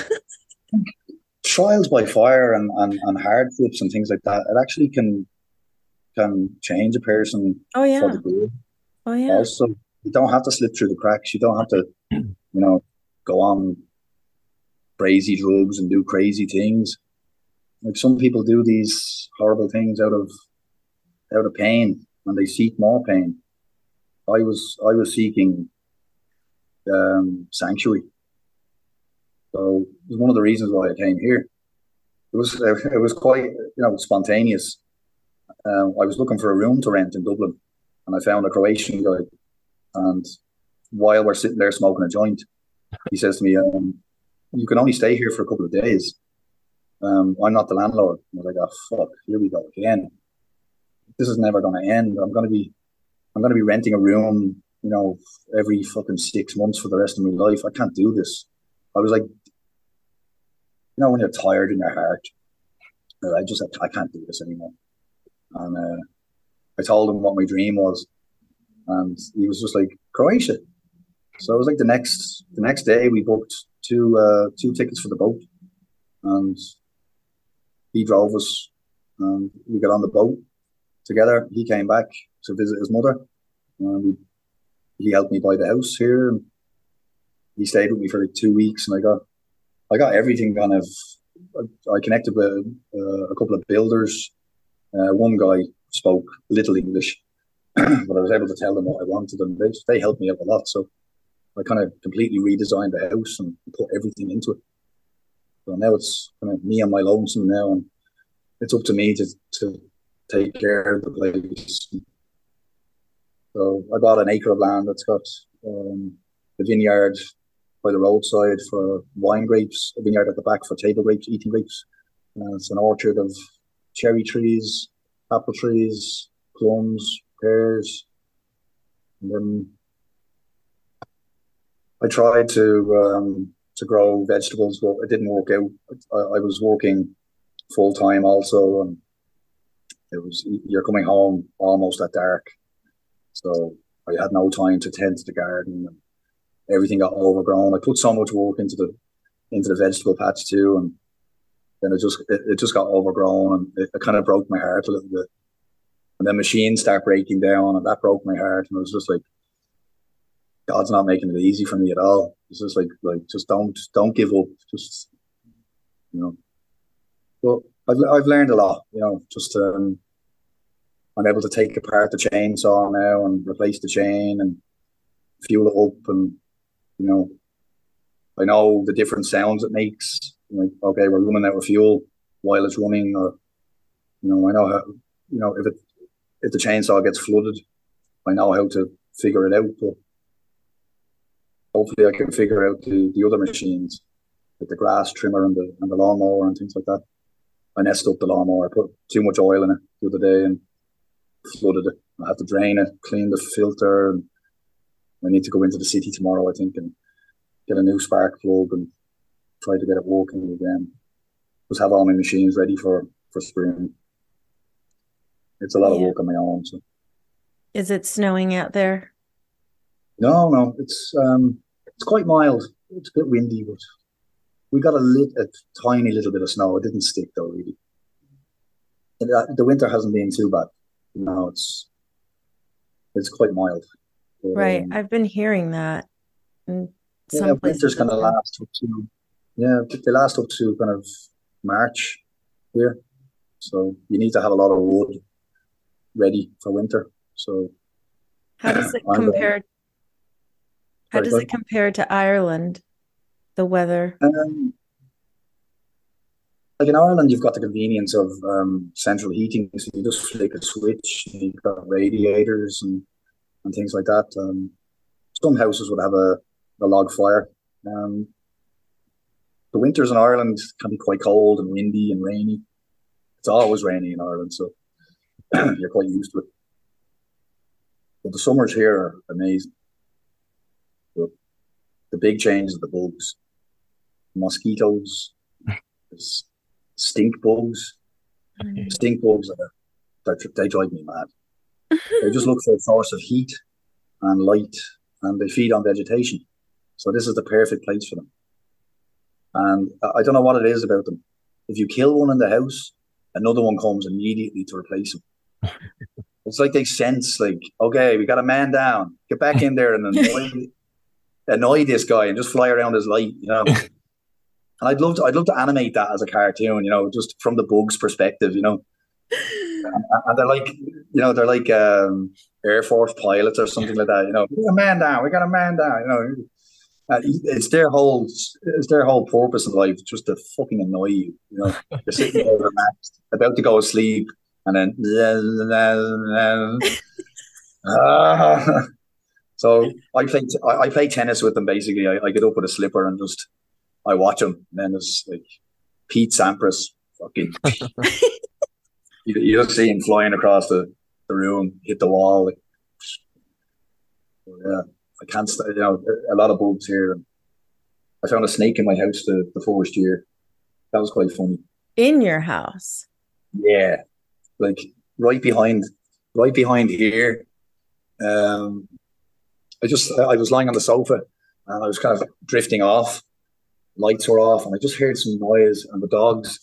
Trials by fire and, and, and hardships and things like that, it actually can can change a person Oh yeah. for the good. Oh yeah. Also, you don't have to slip through the cracks. You don't have to, you know, go on crazy drugs and do crazy things. Like some people do these horrible things out of out of pain, and they seek more pain. I was I was seeking um, sanctuary. So it was one of the reasons why I came here. It was it was quite you know spontaneous. Um, I was looking for a room to rent in Dublin, and I found a Croatian guy. And while we're sitting there smoking a joint, he says to me, um, "You can only stay here for a couple of days. Um, I'm not the landlord." I was like, "Oh fuck, here we go again. This is never going to end. I'm going to be I'm going to be renting a room, you know, every fucking six months for the rest of my life. I can't do this." I was like, you know, when you're tired in your heart, I just, I can't do this anymore. And uh, I told him what my dream was, and he was just like, Croatia. So it was like the next, the next day we booked two, uh, two tickets for the boat, and he drove us, and we got on the boat together. He came back to visit his mother, and we, he helped me buy the house here, and he stayed with me for like two weeks, and I got, I got everything kind of. I connected with uh, a couple of builders. Uh, one guy spoke little English, but I was able to tell them what I wanted, and they they helped me out a lot. So I kind of completely redesigned the house and put everything into it. So now it's kind of me on my lonesome now, and it's up to me to to take care of the place. So I bought an acre of land that's got um, a vineyard by the roadside for wine grapes, a vineyard at the back for table grapes, eating grapes. Uh, it's an orchard of cherry trees, apple trees, plums, pears. And then I tried to um, to grow vegetables, but it didn't work out. I, I was working full time also, and it was you're coming home almost at dark, so I had no time to tend to the garden. And everything got overgrown. I put so much work into the into the vegetable patch too, and then it just it, it just got overgrown, and it, it kind of broke my heart a little bit. And then machines start breaking down, and that broke my heart. And I was just like, God's not making it easy for me at all. It's just like like just don't don't give up. Just you know. But I've I've learned a lot. You know, just um, I'm able to take apart the chainsaw now and replace the chain and fuel it up, and you know, I know the different sounds it makes. Like, okay, we're running out of fuel while it's running, or you know, I know how. You know, if it if the chainsaw gets flooded, I know how to figure it out. But hopefully, I can figure out the, the other machines, like the grass trimmer and the and the lawnmower and things like that. I messed up the lawnmower. I put too much oil in it the other day and flooded it. I had to drain it, clean the filter, and I need to go into the city tomorrow, I think, and get a new spark plug and try to get it working again. Just have all my machines ready for, for spring. It's a lot yeah. of work on my own. So. Is it snowing out there? No, no. It's um, it's quite mild. It's a bit windy, but we got a, lit, a tiny little bit of snow. It didn't stick though, really. And, uh, the winter hasn't been too bad. No, it's it's quite mild. But, right. Um, I've been hearing that. In some yeah, places winter's kind of last up to yeah, they last up to kind of March here. So you need to have a lot of wood ready for winter. So how does it compare? How does it compare to Ireland? The weather. Um, like in Ireland, you've got the convenience of um, central heating, so you just flick a switch. And you've got radiators and and things like that. Um, some houses would have a, a log fire. Um, the winters in Ireland can be quite cold and windy and rainy. It's always rainy in Ireland, so you're quite used to it. But the summers here are amazing. But the big change is the bugs, mosquitoes, stink bugs. Mm-hmm. Stink bugs are they drive me mad. They just look for a source of heat and light, and they feed on vegetation. So this is the perfect place for them. And I don't know what it is about them. If you kill one in the house, another one comes immediately to replace him. It's like they sense, like, okay, we got a man down. Get back in there and annoy, annoy this guy and just fly around his light, you know. And I'd love to, I'd love to animate that as a cartoon, you know, just from the bugs' perspective, you know. And, and they're like, you know, they're like um, Air Force pilots or something like that, you know. We got a man down. We got a man down, you know. Uh, it's their whole, it's their whole purpose in life, just to fucking annoy you. You know, you're sitting there relaxed, about to go to sleep, and then. uh, so I play, I, I play tennis with them. Basically, I, I get up with a slipper and just I watch them. And then there's like Pete Sampras, fucking. you, you just see him flying across the, the room, hit the wall. Like, yeah. I can't, you know, a lot of bugs here. I found a snake in my house the, the first year. That was quite funny. In your house? Yeah, like right behind, right behind here. Um, I just, I was lying on the sofa and I was kind of drifting off. Lights were off, and I just heard some noise. And the dogs,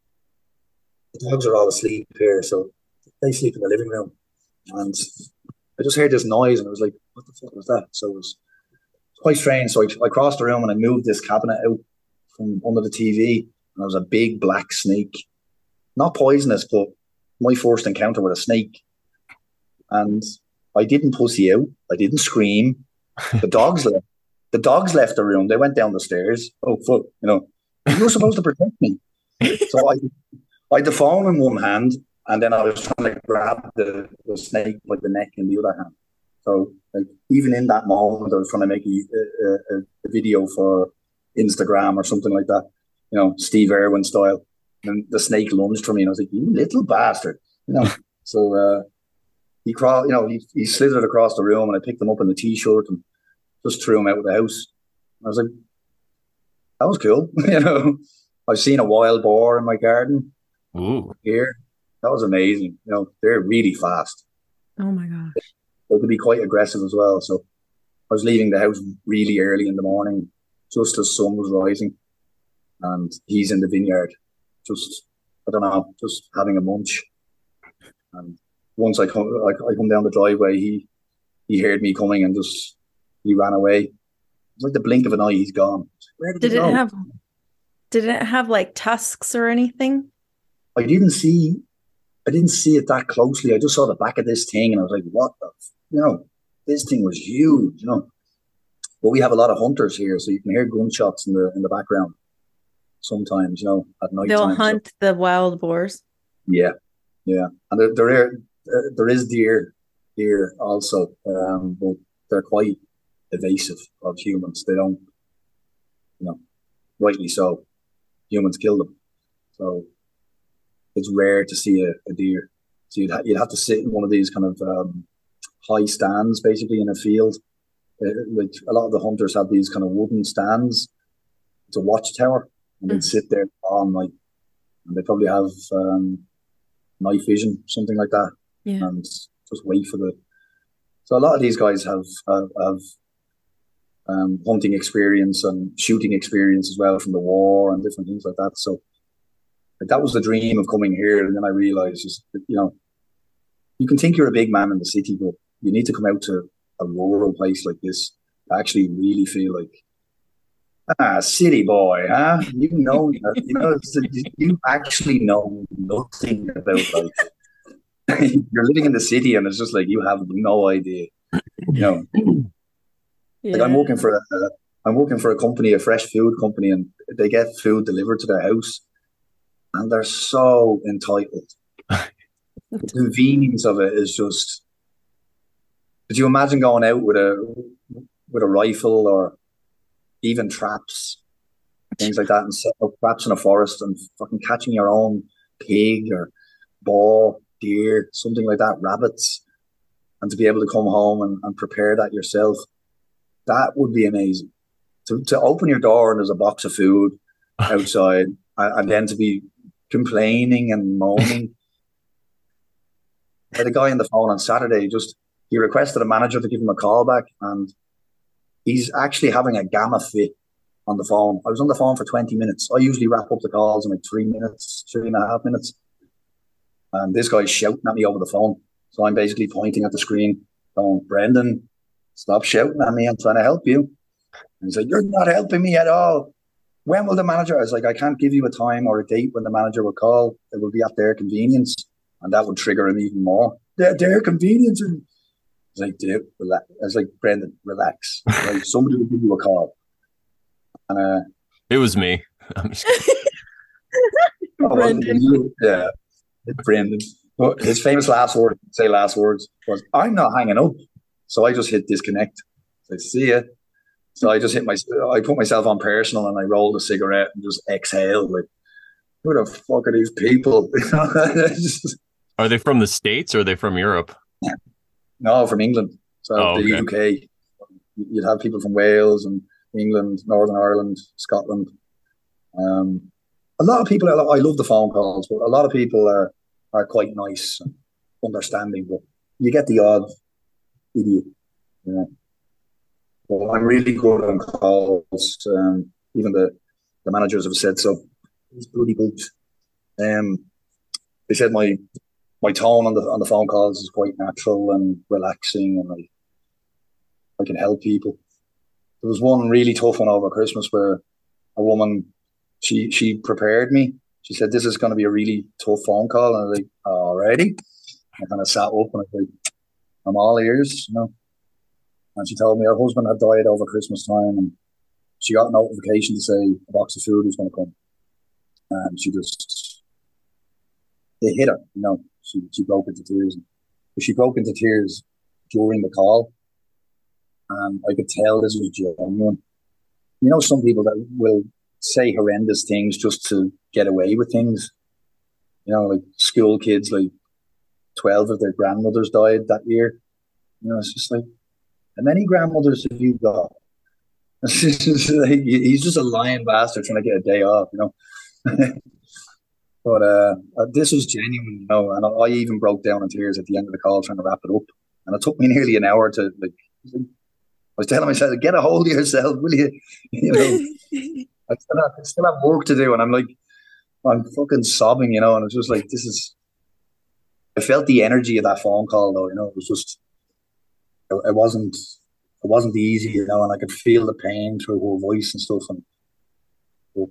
the dogs are all asleep here, so they sleep in the living room. And I just heard this noise, and I was like, what the fuck was that? So it was quite strange. So I, I crossed the room and I moved this cabinet out from under the T V, and there was a big black snake. Not poisonous, but my first encounter with a snake. And I didn't pussy out. I didn't scream. The dogs left. The dogs left the room. They went down the stairs. Oh, fuck. You know, you were supposed to protect me. So I, I had the phone in one hand, and then I was trying to grab the, the snake by the neck in the other hand. So, like, even in that moment, I was trying to make a, a, a video for Instagram or something like that, you know, Steve Irwin style. And the snake lunged for me, and I was like, "You little bastard!" You know. So uh, he crawled, you know, he, he slithered across the room, and I picked him up in the t-shirt and just threw him out of the house. I was like, "That was cool," you know. I've seen a wild boar in my garden. Ooh. Here. That was amazing. You know, they're really fast. Oh my gosh. They could be quite aggressive as well. So I was leaving the house really early in the morning, just as sun was rising. And he's in the vineyard, just, I don't know, just having a munch. And once I come, I, I come down the driveway, he he heard me coming and just, he ran away. It was like the blink of an eye, he's gone. Where did, did he it go? have, did it have like tusks or anything? I didn't see, I didn't see it that closely. I just saw the back of this thing and I was like, what the, you know, this thing was huge, you know. But we have a lot of hunters here, so you can hear gunshots in the in the background sometimes, you know, at night. They'll time, hunt so. the wild boars. Yeah, yeah. And there, there, are, there is deer here also, um, but they're quite evasive of humans. They don't, you know, rightly so. Humans kill them. So it's rare to see a, a deer. So you'd, ha- you'd have to sit in one of these kind of um, high stands, basically, in a field. Uh, like a lot of the hunters have these kind of wooden stands. It's a watchtower, and they'd mm-hmm. sit there all night. And they probably have um, night vision, something like that, yeah. and just wait for the. So a lot of these guys have have, have um, hunting experience and shooting experience as well from the war and different things like that. So like, that was the dream of coming here, and then I realized, just, you know, you can think you're a big man in the city, but you need to come out to a rural place like this to actually really feel like, ah, city boy, huh? You know, you know, you actually know nothing about life. You're living in the city, and it's just like you have no idea. You know, yeah. Like I'm working for a, I'm working for a company, a fresh food company, and they get food delivered to their house, and they're so entitled. The convenience of it is just. Could you imagine going out with a with a rifle or even traps, things like that, and set up traps in a forest and fucking catching your own pig or boar, deer, something like that, rabbits, and to be able to come home and, and prepare that yourself? That would be amazing. To to open your door and there's a box of food outside, and, and then to be complaining and moaning. I had a guy on the phone on Saturday. Just he requested a manager to give him a call back, and he's actually having a gamma fit on the phone. I was on the phone for twenty minutes. I usually wrap up the calls in like three minutes, three and a half minutes. And this guy's shouting at me over the phone. So I'm basically pointing at the screen, going, Brendan, stop shouting at me. I'm trying to help you. And he's like, you're not helping me at all. When will the manager? I was like, I can't give you a time or a date when the manager will call. It will be at their convenience. And that would trigger him even more. Their, their convenience. And I was like, dude, relax. I was like, Brendan, relax. Like, somebody will give you a call. And uh, it was me. I'm just kidding. Oh, Brendan. Yeah, Brendan. But his famous last word, say last words, was, I'm not hanging up. So I just hit disconnect. So see ya. So I just hit my, I put myself on personal and I rolled a cigarette and just exhaled. Like, who the fuck are these people? Are they from the States or are they from Europe? No, from England. So oh, the okay. U K. You'd have people from Wales and England, Northern Ireland, Scotland. Um, a lot of people, I love the phone calls, but a lot of people are, are quite nice and understanding, but you get the odd idiot. You know? Well, I'm really good on calls. Um, even the, the managers have said so. It's bloody good. Um, they said my my tone on the on the phone calls is quite natural and relaxing, and I I can help people. There was one really tough one over Christmas where a woman, she she prepared me. She said, this is going to be a really tough phone call. And I was like, alrighty. I kind of sat up and I was like, I'm all ears, you know. And she told me her husband had died over Christmas time, and she got a notification to say a box of food was going to come. And she just, it hit her, you know. She she broke into tears. But she broke into tears during the call. And I could tell this was genuine. You know, some people that will say horrendous things just to get away with things. You know, like school kids, like twelve of their grandmothers died that year. You know, it's just like, how many grandmothers have you got? It's just like, he's just a lying bastard trying to get a day off, you know. But uh, this was genuine, you know, and I, I even broke down in tears at the end of the call trying to wrap it up. And it took me nearly an hour to, like, I was telling myself, get a hold of yourself, will you? You know, I still, have, I still have work to do, and I'm like, I'm fucking sobbing, you know, and it's just like, this is, I felt the energy of that phone call, though, you know, it was just, it, it wasn't, it wasn't easy, you know, and I could feel the pain through her voice and stuff, and well,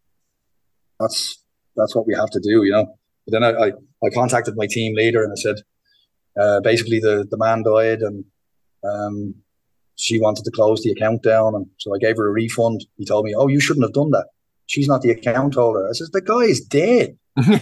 that's, that's what we have to do, you know. But then I, I, I contacted my team leader and I said, uh, basically the, the man died, and um, she wanted to close the account down, and so I gave her a refund. He told me, oh, you shouldn't have done that. She's not the account holder. I said, the guy is dead.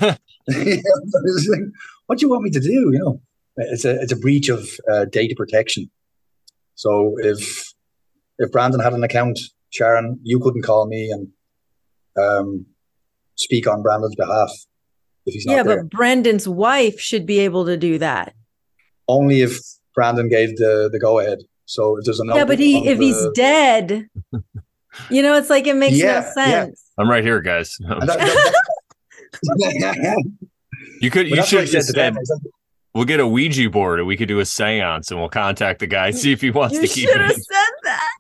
Like, what do you want me to do? You know, it's a it's a breach of uh, data protection. So if if Brandon had an account, Sharon, you couldn't call me and um, speak on Brandon's behalf if he's not yeah, there. But Brandon's wife should be able to do that. Only if Brandon gave the, the go ahead. So if there's a yeah, but he if the, he's dead, you know, it's like it makes yeah, no sense. Yeah. I'm right here, guys. That, that, that, you could you should have just said, we'll get a Ouija board and we could do a seance and we'll contact the guy, see if he wants you to keep it. You should have said that.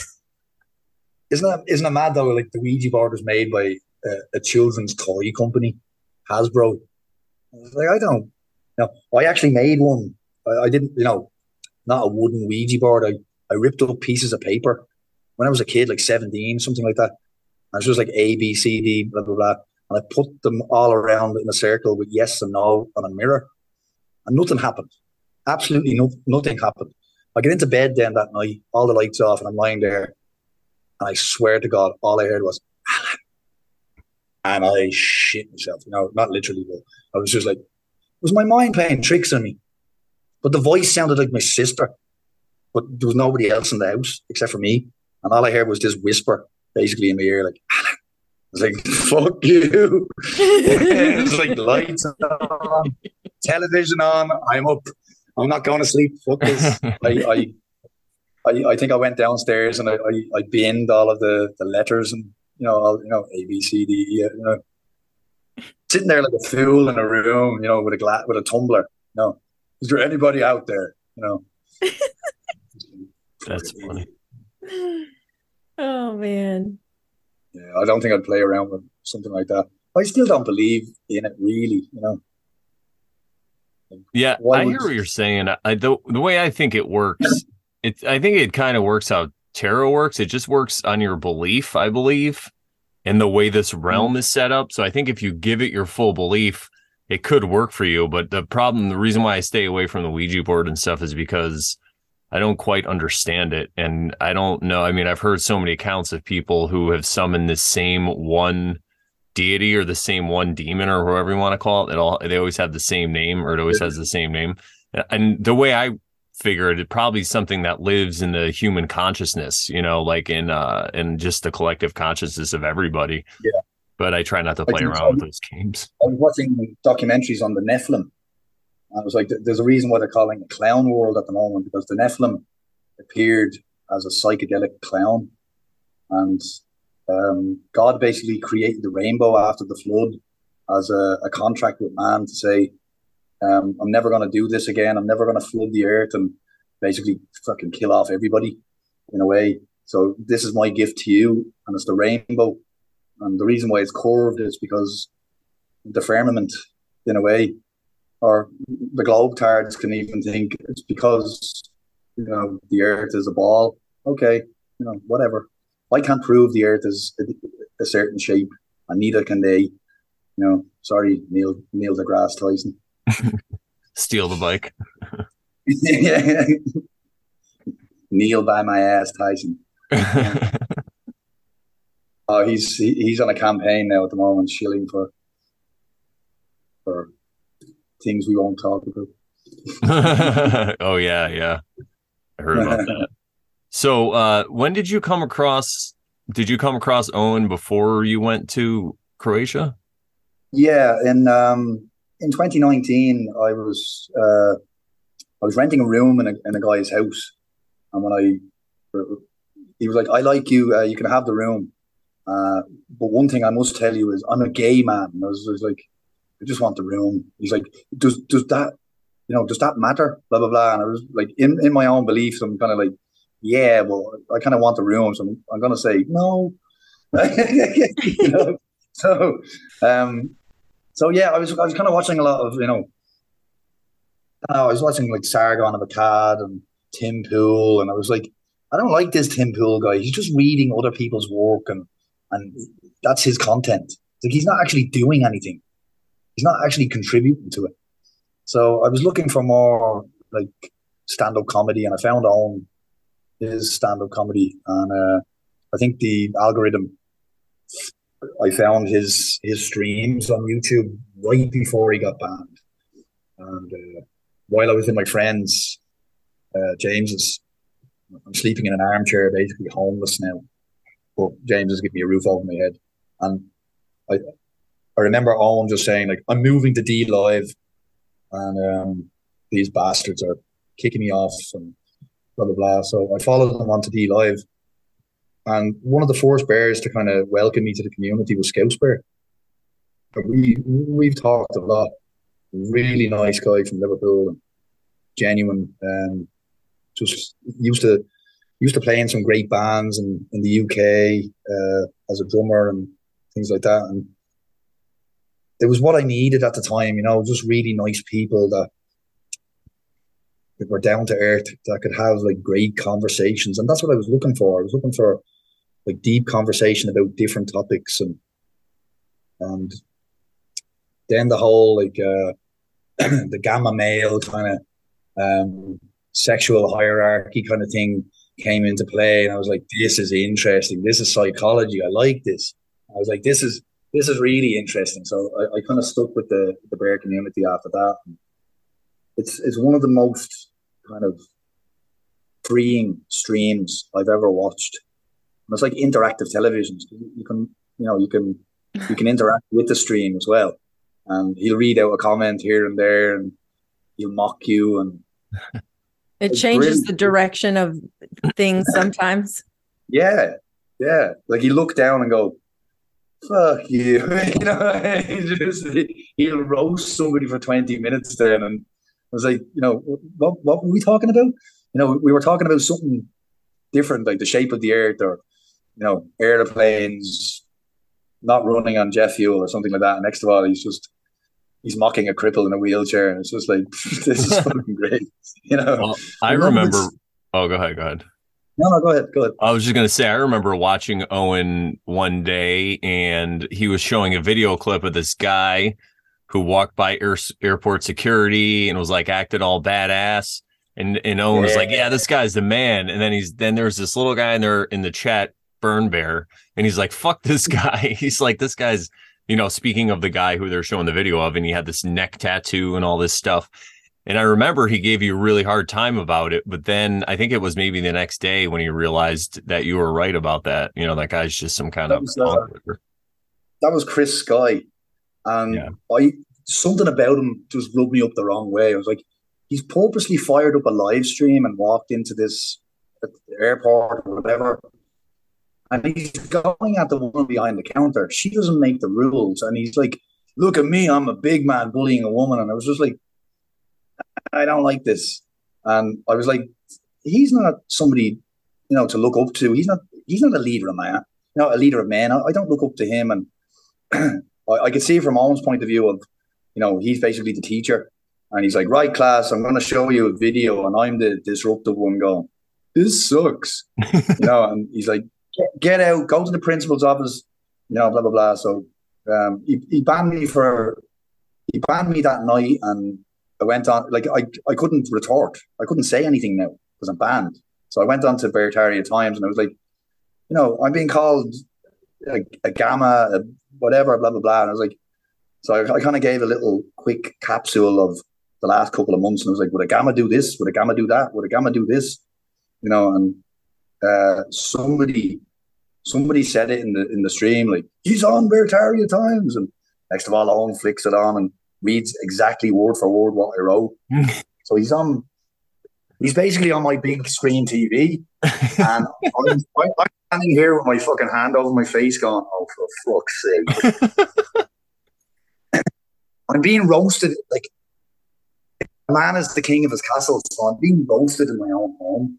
Isn't that isn't it mad though? Like the Ouija board was made by a, a children's toy company, Hasbro. I was like, I don't know. I actually made one. I, I didn't, you know, not a wooden Ouija board. I, I ripped up pieces of paper when I was a kid, like seventeen, something like that. And it was like A, B, C, D, blah, blah, blah. And I put them all around in a circle with yes and no on a mirror. And nothing happened. Absolutely no, nothing happened. I get into bed then that night, all the lights off, and I'm lying there. And I swear to God, all I heard was, Alan. And I shit myself. You know, not literally, but I was just like, it was my mind playing tricks on me. But the voice sounded like my sister. But there was nobody else in the house except for me. And all I heard was this whisper basically in my ear, like, Alan. I was like, fuck you. It was like lights on, television on, I'm up. I'm not going to sleep. Fuck this. I, I, I, I think I went downstairs and I, I, I binned all of the, the letters and, you know, all, you know, A, B, C, D, E, you know, sitting there like a fool in a room, you know, with a glass, with a tumbler, you know, Is there anybody out there? You know. That's funny. Oh man. Yeah, I don't think I'd play around with something like that. I still don't believe in it, really. You know. Yeah, Why I would hear what you're saying. I the the way I think it works, it I think it kind of works how tarot works. It just works on your belief, I believe, and the way this realm is set up. So I think if you give it your full belief, it could work for you. But the problem, the reason why I stay away from the Ouija board and stuff is because I don't quite understand it. And I don't know. I mean, I've heard so many accounts of people who have summoned the same one deity or the same one demon or whoever you want to call it. It all, they always have the same name, or it always has the same name. And the way I figure it, it probably something that lives in the human consciousness, you know, like in uh in just the collective consciousness of everybody. Yeah. But I try not to play around so. with those games. I was watching documentaries on the Nephilim. I was like, there's a reason why they're calling it clown world at the moment, because the Nephilim appeared as a psychedelic clown. And um, God basically created the rainbow after the flood as a, a contract with man to say, um, I'm never going to do this again. I'm never going to flood the earth and basically fucking kill off everybody in a way. So this is my gift to you. And it's the rainbow. And the reason why it's curved is because the firmament, in a way, or the globe tards can even think it's because, you know, the earth is a ball. Okay, you know, whatever. I can't prove the earth is a, a certain shape, and neither can they. You know, sorry, Neil Neil deGrasse Tyson. Steal the bike. Yeah. Kneel by my ass, Tyson. Oh, he's he, he's on a campaign now at the moment, shilling for for things we won't talk about. Oh yeah, yeah. I heard about that. So uh when did you come across did you come across Owen before you went to Croatia? Yeah, in um in twenty nineteen I was uh I was renting a room in a in a guy's house, and when I he was like, I like you, uh, you can have the room. Uh, but one thing I must tell you is I'm a gay man. And I was, I was like, I just want the room. He's like, does does that, you know, does that matter? Blah, blah, blah. And I was like, in, in my own beliefs, I'm kind of like, yeah, well, I kind of want the room. So I'm, I'm going to say, no. You know? So, um, so yeah, I was I was kind of watching a lot of, you know, I was watching like Sargon of Akkad and Tim Pool. And I was like, I don't like this Tim Pool guy. He's just reading other people's work and And that's his content. Like, he's not actually doing anything. He's not actually contributing to it. So I was looking for more like stand-up comedy, and I found Owen his stand-up comedy. And uh, I think the algorithm, I found his his streams on YouTube right before he got banned. And uh, while I was in my friend's, uh, James's, I'm sleeping in an armchair, basically homeless now. But James has given me a roof over my head. And I I remember Owen just saying, like, I'm moving to D Live, and um, these bastards are kicking me off and blah, blah, blah. So I followed them onto D Live. And one of the first bears to kind of welcome me to the community was Scouse Bear. We, we've talked a lot. Really nice guy from Liverpool. Genuine. Um, just used to used to play in some great bands in, in the U K uh, as a drummer and things like that. And it was what I needed at the time, you know, just really nice people that, that were down to earth, that could have like great conversations. And that's what I was looking for. I was looking for like deep conversation about different topics. And and then the whole like uh, the gamma male kind of um, sexual hierarchy kind of thing came into play, and I was like, this is interesting. This is psychology. I like this. I was like, this is this is really interesting. So I, I kind of stuck with the the bear community after that. It's it's one of the most kind of freeing streams I've ever watched. And it's like interactive television. You can you know you can you can interact with the stream as well. And he'll read out a comment here and there, and he'll mock you, and it changes brilliant. The direction of things sometimes. Yeah, yeah. Like he look down and go, "Fuck you," you know. He just, he'll roast somebody for twenty minutes then, and was like, you know, what what were we talking about? You know, we were talking about something different, like the shape of the earth, or you know, airplanes not running on jet fuel or something like that. And next of all, he's just he's mocking a cripple in a wheelchair, and it's just like this is fucking great, you know. Well, I remember. Oh, go ahead. Go ahead. No, no, go ahead. Go ahead. I was just going to say, I remember watching Owen one day, and he was showing a video clip of this guy who walked by air, airport security and was like acted all badass. And and Owen yeah. was like, yeah, this guy's the man. And then he's then there's this little guy in there in the chat, Burn Bear, and he's like, fuck this guy. He's like, this guy's, you know, speaking of the guy who they're showing the video of, and he had this neck tattoo and all this stuff. And I remember he gave you a really hard time about it, but then I think it was maybe the next day when he realized that you were right about that. You know, that guy's just some kind that of was, uh, that was Chris Sky, and yeah. I something about him just rubbed me up the wrong way. I was like, he's purposely fired up a live stream and walked into this airport or whatever, and he's going at the woman behind the counter. She doesn't make the rules, and he's like, "Look at me, I'm a big man bullying a woman," and I was just like, I don't like this. And I was like, he's not somebody, you know, to look up to. He's not he's not a leader of man, you know, a leader of men. I, I don't look up to him. And I, I could see from Owen's point of view of, you know, he's basically the teacher. And he's like, right, class, I'm going to show you a video. And I'm the disruptive one going, this sucks. You know, and he's like, get, get out, go to the principal's office, you know, blah, blah, blah. So um, he, he banned me for, he banned me that night, and I went on, like, I, I couldn't retort. I couldn't say anything now because I'm banned. So I went on to Bertaria Times, and I was like, you know, I'm being called a, a gamma, a whatever, blah, blah, blah. And I was like, so I, I kind of gave a little quick capsule of the last couple of months. And I was like, would a gamma do this? Would a gamma do that? Would a gamma do this? You know, and uh, somebody somebody said it in the in the stream, like, he's on Bertaria Times. And next of all, Owen flicks it on and reads exactly word for word what I wrote. So he's on, he's basically on my big screen T V. And I'm, I'm standing here with my fucking hand over my face going, oh, for fuck's sake. I'm being roasted. Like, a man is the king of his castle, so I'm being roasted in my own home.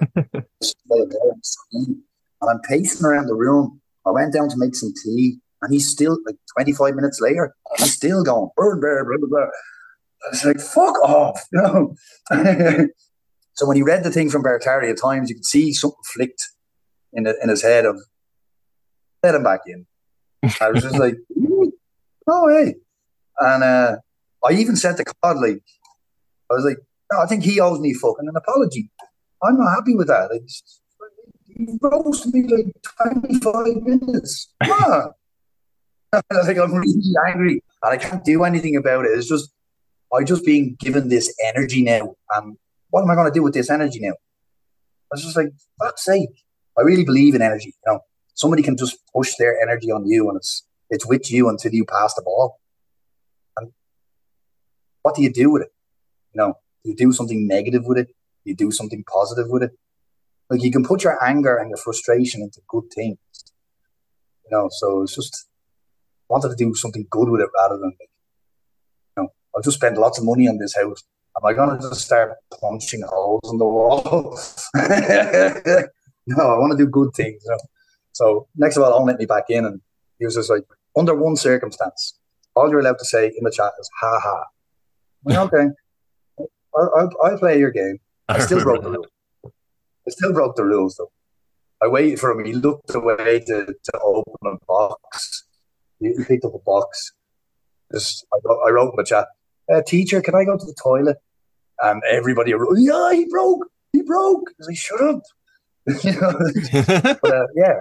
And I'm pacing around the room. I went down to make some tea. And he's still, like, twenty-five minutes later, he's still going, burn bear, blah, blah, blah. I was like, fuck off, you know. So when he read the thing from Bertaria Times, you could see something flicked in, the, in his head of, let him back in. I was just like, oh, hey. And uh, I even said to Claude, like, I was like, no, I think he owes me fucking an apology. I'm not happy with that. Like, he roasted me like twenty-five minutes. Come on. Like, I'm really angry and I can't do anything about it. It's just, I'm just being given this energy now. And what am I going to do with this energy now? I was just like, fuck's sake. I really believe in energy. You know, somebody can just push their energy on you, and it's it's with you until you pass the ball. And what do you do with it? You know, do you do something negative with it? Do you do something positive with it? Like, you can put your anger and your frustration into good things. You know, so it's just, wanted to do something good with it rather than, like, you know, I've just spent lots of money on this house. Am I going to just start punching holes in the wall? No, I want to do good things. You know? So next of all, I'll let me back in, and he was just like, under one circumstance, all you're allowed to say in the chat is ha ha. I'm like, okay, I'll, I'll, I'll play your game. I still broke the rules. I still broke the rules though. I waited for him. He looked away to, to open a box. He picked up a box. Just, I, wrote, I wrote in the chat, uh, teacher, can I go to the toilet? And everybody wrote, yeah, he broke. He broke. I was like, shut up. You know? But, uh, yeah.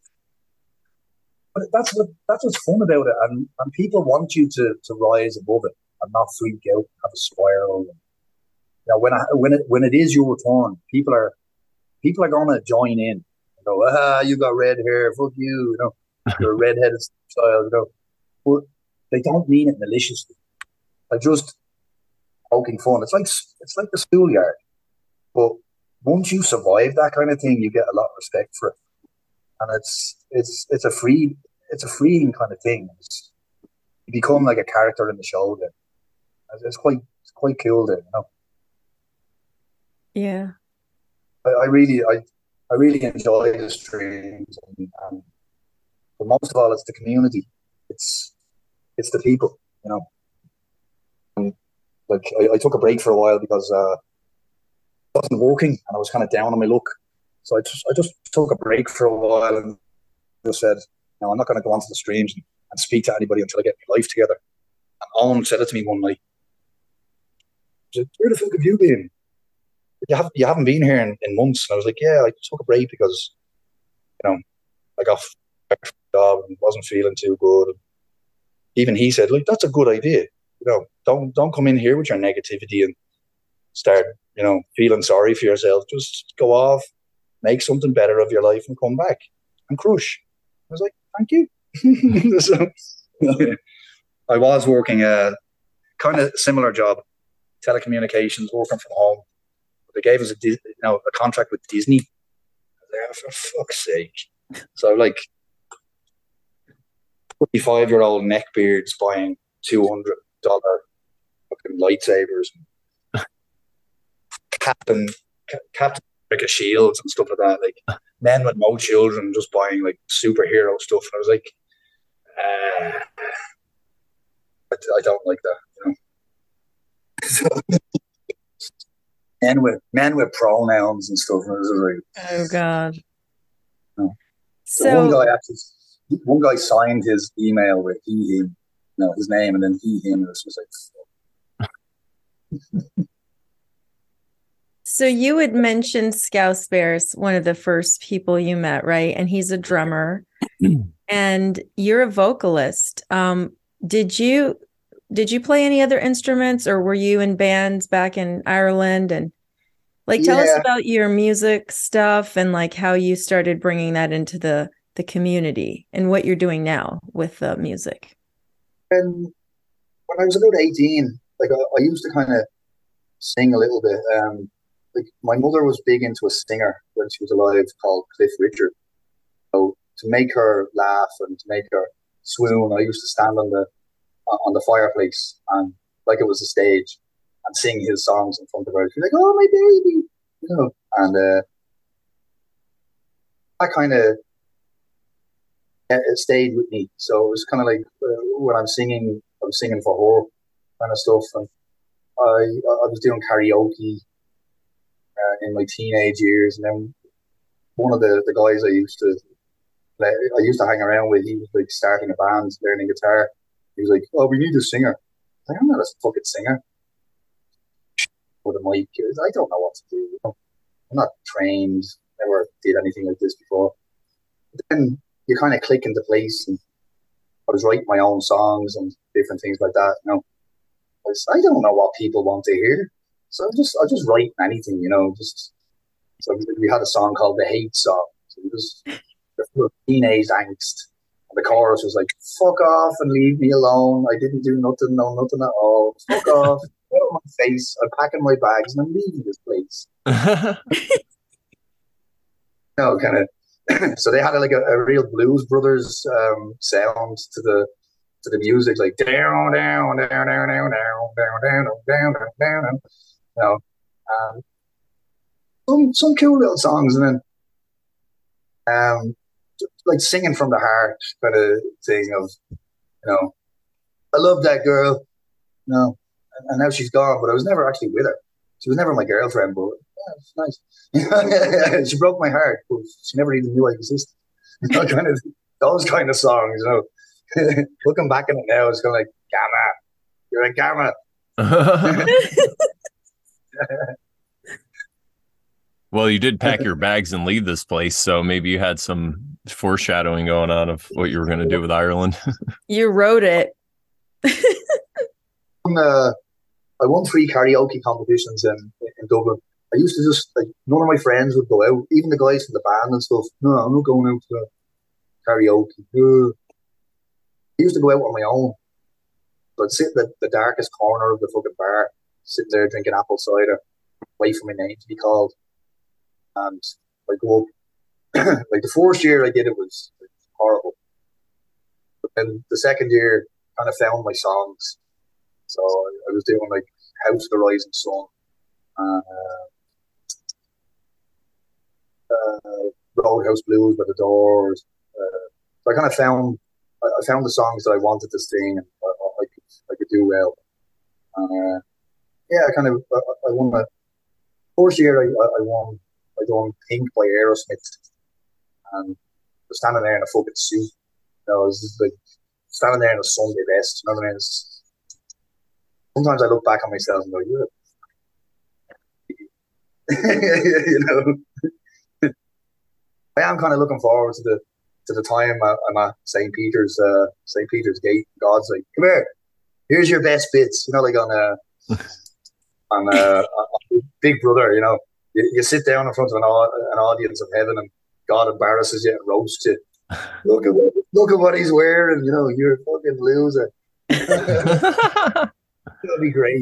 But that's what that's what's fun about it. And, and people want you to, to rise above it and not freak out, have a spiral. And, you know, when, I, when, it, when it is your turn, people are people are going to join in and go, ah, you got red hair, fuck you, you know. You're a redheaded style, you know. But they don't mean it maliciously. They're just poking fun. It's like it's like the schoolyard. But once you survive that kind of thing, you get a lot of respect for it. And it's it's it's a free it's a freeing kind of thing. It's, you become like a character in the show then. It's quite it's quite cool there, you know. Yeah. I, I really I I really enjoy the streams, and, and but most of all, it's the community. It's it's the people, you know. And like I, I took a break for a while because uh, I wasn't working and I was kind of down on my luck. So I just I just took a break for a while and just said, no, I'm not going to go onto the streams and, and speak to anybody until I get my life together. And Owen said it to me one night. He said, where the fuck have you been? You haven't you haven't been here in, in months. And I was like, yeah, I took a break because you know I got a job and wasn't feeling too good. And even he said, like, that's a good idea. You know, don't don't come in here with your negativity and start, you know, feeling sorry for yourself. Just go off, make something better of your life, and come back and crush. I was like, thank you. So, I was working a kind of similar job, telecommunications, working from home. They gave us a you know a contract with Disney. Like, for fuck's sake! So like, twenty-five-year-old neckbeards buying two hundred dollar fucking lightsabers, Captain Captain America shields and stuff like that. Like men with no children just buying like superhero stuff. And I was like, uh, I, I don't like that. You know? men with men with pronouns and stuff. And I was like, oh god. You know. So, so one guy actually, one guy signed his email with he him, you know, his name, and then he him. And it was like. So you had mentioned Scouse Bear's one of the first people you met, right? And he's a drummer, and you're a vocalist. Um, did you did you play any other instruments, or were you in bands back in Ireland? And like, tell yeah. us about your music stuff and like how you started bringing that into the the community and what you're doing now with the music. And when I was about eighteen, like I, I used to kind of sing a little bit. Um, like my mother was big into a singer when she was alive called Cliff Richard. So to make her laugh and to make her swoon, I used to stand on the on the fireplace and like it was a stage and sing his songs in front of her. She's like, "Oh, my baby," you know, and uh, that kind of it stayed with me. So it was kind of like uh, when I'm singing, I'm singing for her kind of stuff. And I I was doing karaoke uh, in my teenage years, and then one of the, the guys I used to play, I used to hang around with, he was like starting a band, learning guitar. He was like, "Oh, we need a singer." I was like, "I'm not a fucking singer." With a mic, I don't know what to do. You know? I'm not trained. Never did anything like this before. But then you kind of click into place, and I was writing my own songs and different things like that. You know, I, was, I don't know what people want to hear, so I just I just write anything. You know, just so we had a song called "The Hate Song." So it was the teenage angst, and the chorus was like, "Fuck off and leave me alone. I didn't do nothing, no nothing at all. Fuck off." Get on my face. I'm packing my bags and I'm leaving this place. No, kind of. So they had a, like a, a real Blues Brothers um, sound to the to the music, like down, down, down, down, down, down, down, down, down, down, down. You know, um, some some cool little songs, and then um, like singing from the heart kind of thing of, you know, I love that girl, you know, and now she's gone, but I was never actually with her. She was never my girlfriend, but yeah, it's nice. She broke my heart, but she never even knew I existed. You know, kind of those kind of songs. You know, looking back at it now, it's kind of like, "Gamma, you're a gamma." Well, you did pack your bags and leave this place, so maybe you had some foreshadowing going on of what you were going to do with Ireland. You wrote it. uh, I won three karaoke competitions in, in Dublin. I used to just, like, none of my friends would go out, even the guys from the band and stuff. No, I'm not going out to karaoke. Uh, I used to go out on my own. So I'd sit in the, the darkest corner of the fucking bar, sitting there drinking apple cider, wait for my name to be called. And I go up. Like the first year I did it was horrible. But then the second year, kind of found my songs. So I, I was doing like House of the Rising Sun, uh, uh, Roadhouse Blues by the Doors. Uh, so I kind of found I, I found the songs that I wanted to sing and I, I, could, I could do well. Uh, yeah, I kind of I, I won the first year. I, I won. I won Pink by Aerosmith, and I was standing there in a fucking suit. You know, it was just like standing there in a Sunday best. You know what I mean? It's, sometimes I look back on myself and go, "You're," you know. I am kind of looking forward to the to the time I'm at Saint Peter's uh, Saint Peter's Gate. God's like, "Come here, here's your best bits." You know, like on a on a, a Big Brother. You know, you, you sit down in front of an, an audience of heaven, and God embarrasses you and roasts you. Look at what look at what he's wearing. You know, you're a fucking loser. It'll be great.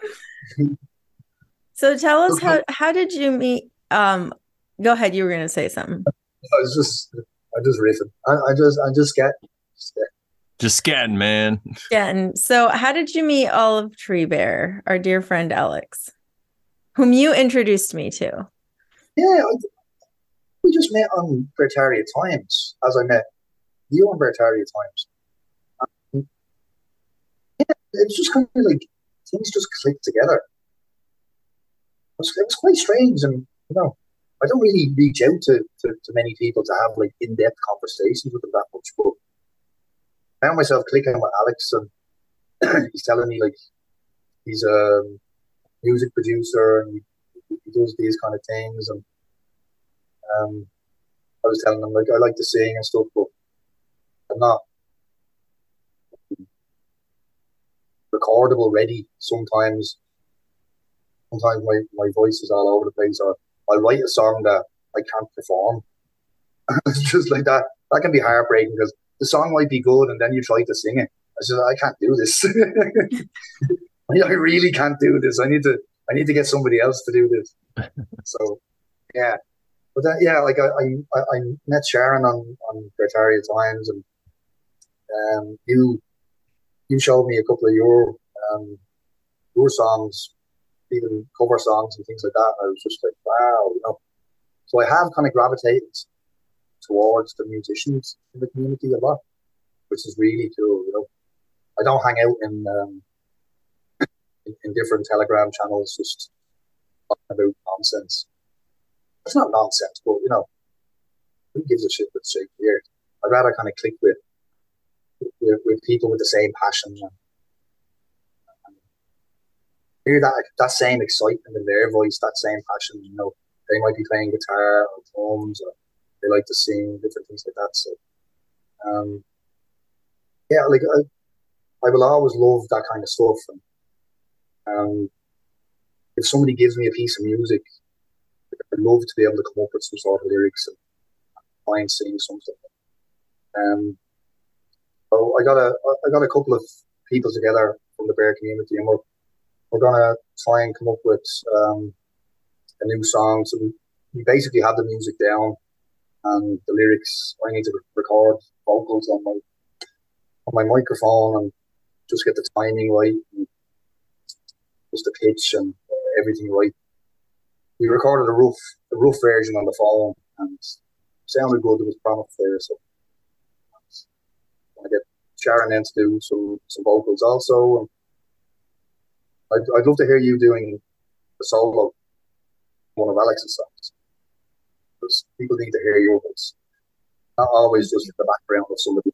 So tell us how how did you meet? Um, go ahead. You were going to say something. I was just, I just riffing. I, I just, I just get, just scatting, man. Scatting. So, how did you meet Olive Treebear, our dear friend Alex, whom you introduced me to? Yeah, I, we just met on Bertaria Times, as I met you on Bertaria Times. Um, yeah, it was just kind of like things just clicked together. It was, it was quite strange, and you know. I don't really reach out to, to, to many people to have like in-depth conversations with them that much, but I found myself clicking with Alex, and he's telling me like he's a music producer and he, he does these kind of things, and um, I was telling him like I like to sing and stuff, but I'm not recordable ready. Sometimes, sometimes my, my voice is all over the place, or I'll write a song that I can't perform. It's just like that. That can be heartbreaking because the song might be good and then you try to sing it. I said, I can't do this. I really can't do this. I need to I need to get somebody else to do this. So yeah. But then, yeah, like I, I I met Sharon on, on Bertaria Times, and um you you showed me a couple of your um your songs, even cover songs and things like that. And I was just like, wow, you know. So I have kind of gravitated towards the musicians in the community a lot, which is really cool, you know. I don't hang out in um, in, in different Telegram channels just talking about nonsense. It's not nonsense, but you know, who gives a shit with Shakespeare? I'd rather kind of click with with, with people with the same passion and, hear that that same excitement in their voice, that same passion. You know, they might be playing guitar or drums, or they like to sing, different things like that. So, um, yeah, like I, I will always love that kind of stuff. And um, if somebody gives me a piece of music, I'd love to be able to come up with some sort of lyrics and try and sing something. Um, so I got a I got a couple of people together from the bear community, and we're We're gonna try and come up with um, a new song. So we, we basically have the music down and the lyrics. I need to record vocals on my on my microphone and just get the timing right, and just the pitch and everything right. We recorded a rough a rough version on the phone, and it sounded good. There was promise there, so I get Sharon then to do some some vocals also. And I'd, I'd love to hear you doing a solo, one of Alex's songs, because people need to hear your voice, not always just in the background of somebody.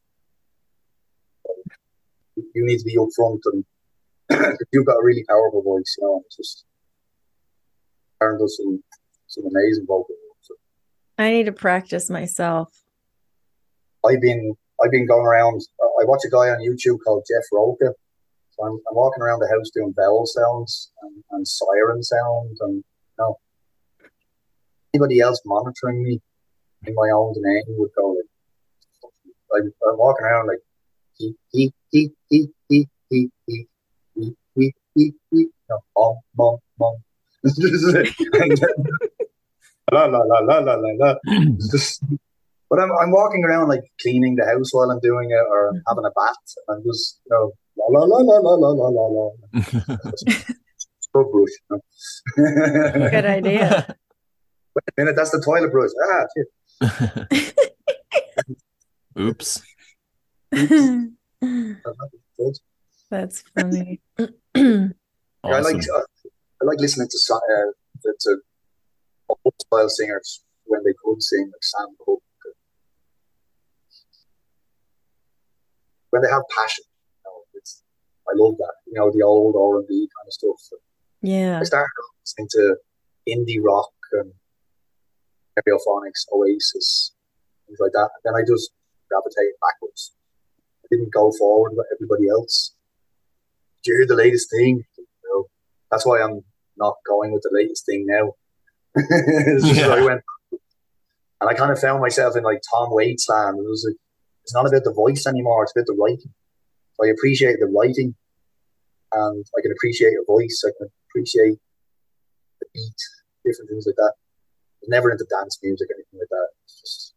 You need to be up front, and you've got a really powerful voice, you know. It's just Aaron does some some amazing vocal work. So I need to practice myself. I've been I've been going around. I watch a guy on YouTube called Jeff Roca. So I'm, I'm walking around the house doing vowel sounds and, and siren sounds, and you know, anybody else monitoring me in my own domain would go like, I'm, I'm walking around like he he he he he he he he he he he mom mom mom la la la la la la la. But I'm I'm walking around like cleaning the house while I'm doing it, or having a bath. I'm just, you know, la la la la la la la la. So brush. You know? Good idea. Wait a minute, that's the toilet brush. Ah, shit. Oops. Oops. That's funny. Awesome. I like uh, I like listening to uh, to old style singers when they could sing, like Sam Cooke. When they have passion, you know, it's, I love that. You know, the old R and B kind of stuff. So Yeah. I started listening to indie rock and Stereophonics, Oasis, things like that. And then I just gravitated backwards. I didn't go forward with everybody else. Did you hear the latest thing? You know, that's why I'm not going with the latest thing now. It's just Yeah. I went, and I kind of found myself in like Tom Waits land. It was like, it's not about the voice anymore; it's about the writing. So I appreciate the writing, and I can appreciate a voice. I can appreciate the beat, different things like that. I was never into dance music or anything like that. It's just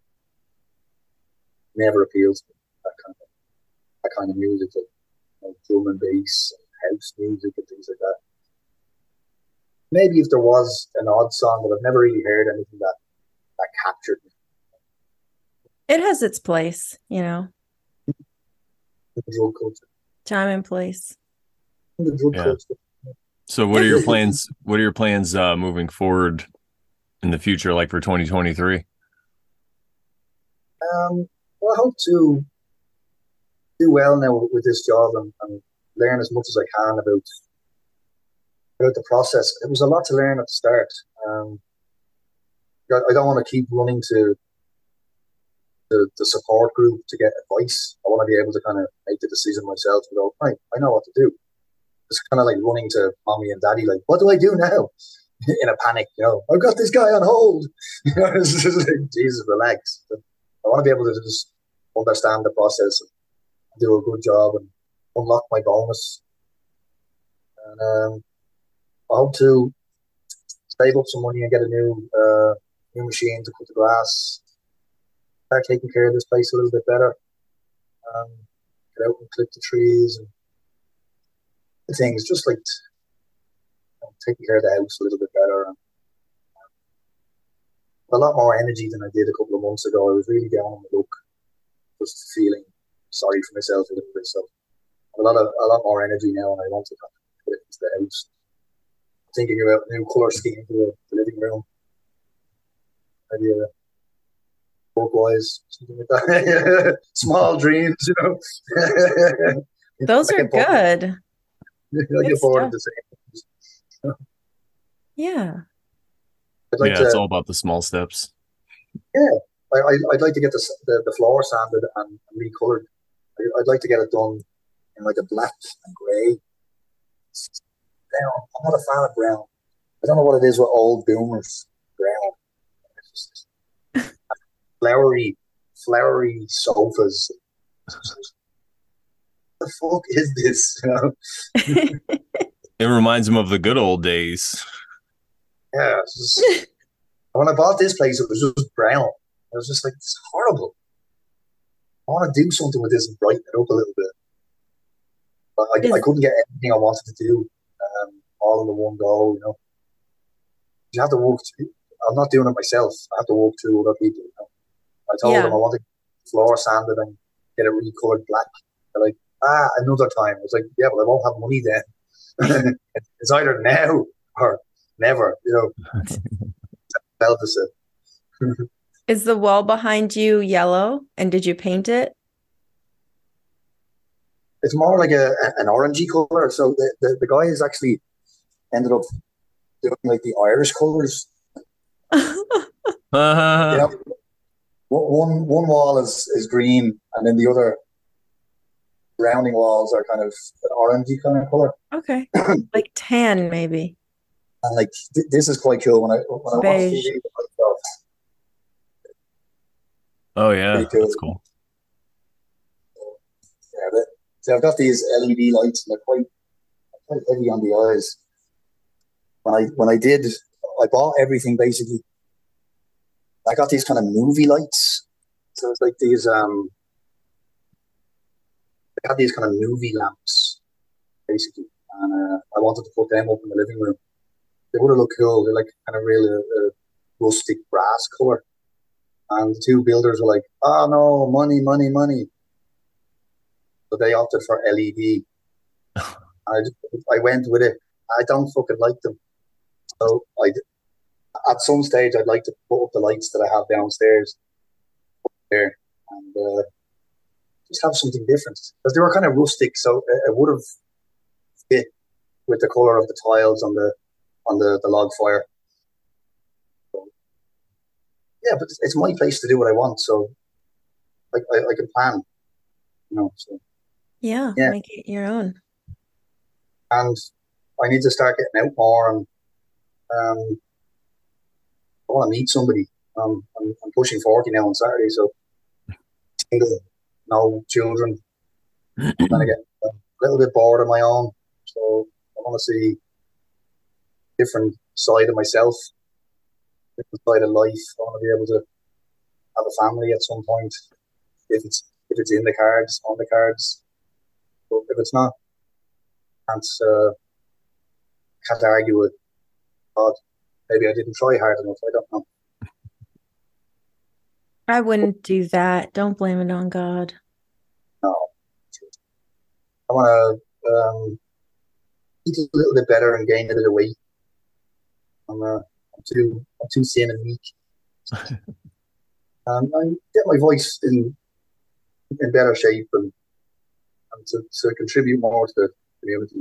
never appealed to me, that kind of that kind of music, like you know, drum and bass, and house music, and things like that. Maybe if there was an odd song, but I've never really heard anything that that captured me. It has its place, you know, The drug culture. time and place. The drug Yeah. culture. So what are your plans? What are your plans uh, moving forward in the future, like for twenty twenty-three? Um, well, I hope to do well now with this job and, and learn as much as I can about about the process. It was a lot to learn at the start. Um, I I don't want to keep running to the, the support group to get advice. I want to be able to kind of make the decision myself and go, right, I know what to do. It's kind of like running to mommy and daddy, like, what do I do now? In a panic, you know, I've got this guy on hold. You know, it's just like, Jesus, relax. But I want to be able to just understand the process and do a good job and unlock my bonus. And um, I hope to save up some money and get a new uh, new machine to cut the grass. Start taking care of this place a little bit better. Um, get out and clip the trees and the things, just like you know, taking care of the house a little bit better. And a lot more energy than I did a couple of months ago. I was really down on the luck, just feeling sorry for myself a little bit. So I have a lot of a lot more energy now, and I want to kind of put it into the house. I'm thinking about a new colour scheme for the living room. Maybe a turquoise, something like that. Small dreams, you know. Those are good. I get bored of the same. Yeah. I'd like Yeah, to, it's all about the small steps. Yeah, I, I, I'd like to get the, the, the floor sanded and recolored. I, I'd like to get it done in like a black and grey. Brown. I'm not a fan of brown. I don't know what it is with old boomers. Brown. It's just flowery, flowery sofas. What the fuck is this? You know? It reminds them of the good old days. Yeah. It's just, when I bought this place, it was just brown. I was just like, it's horrible. I want to do something with this and brighten it up a little bit. But I, Is- I couldn't get everything I wanted to do um, all in the one go, you know. You have to walk through. I'm not doing it myself. I have to walk through other people. You know? I told Yeah. them I want to get the floor sanded and get it recolored black. They're like, ah, another time. I was like, yeah, but I won't have money then. It's either now or never, you know. Deficit. Is the wall behind you yellow? And did you paint it? It's more like a an orangey color. So the, the, the guy has actually ended up doing like the Irish colors. Uh, You know, one one wall is, is green, and then the other surrounding walls are kind of an orangey kind of color. Okay. Like tan, maybe. And like th- this is quite cool. When I when I watch Beige. T V, myself, oh yeah, Pretty cool. that's cool. yeah, but, so I've got these L E D lights, and they're quite quite heavy on the eyes. When I when I did, I bought everything basically. I got these kind of movie lights. So it's like these um had these kind of movie lamps, basically, and uh, I wanted to put them up in the living room. They would have looked cool. They're like kind of really uh, rustic brass color. And the two builders were like, "Oh no, money, money, money." So they opted for L E D. I just, I went with it. I don't fucking like them. So I, at some stage, I'd like to put up the lights that I have downstairs there and uh, just have something different, because they were kind of rustic, so it, it would have fit with the color of the tiles on the on the, the log fire. So, yeah, but it's, it's my place to do what I want, so I, I, I can plan, you know. So Yeah, yeah, make it your own. and I need to start getting out more, and um, I want to meet somebody. Um, I'm, I'm pushing forty now on Saturday, so single, no children. I'm gonna get a little bit bored of my own, so I want to see a different side of myself, different side of life. I want to be able to have a family at some point, if it's if it's in the cards, on the cards. But if it's not, I can't uh, can't argue with God. Maybe I didn't try hard enough. I don't know. I wouldn't do that. Don't blame it on God. No, I want to um, eat a little bit better and gain a bit of weight. I'm, uh, I'm too I'm too thin and weak. um, I get my voice in in better shape and, and to, to contribute more to the community.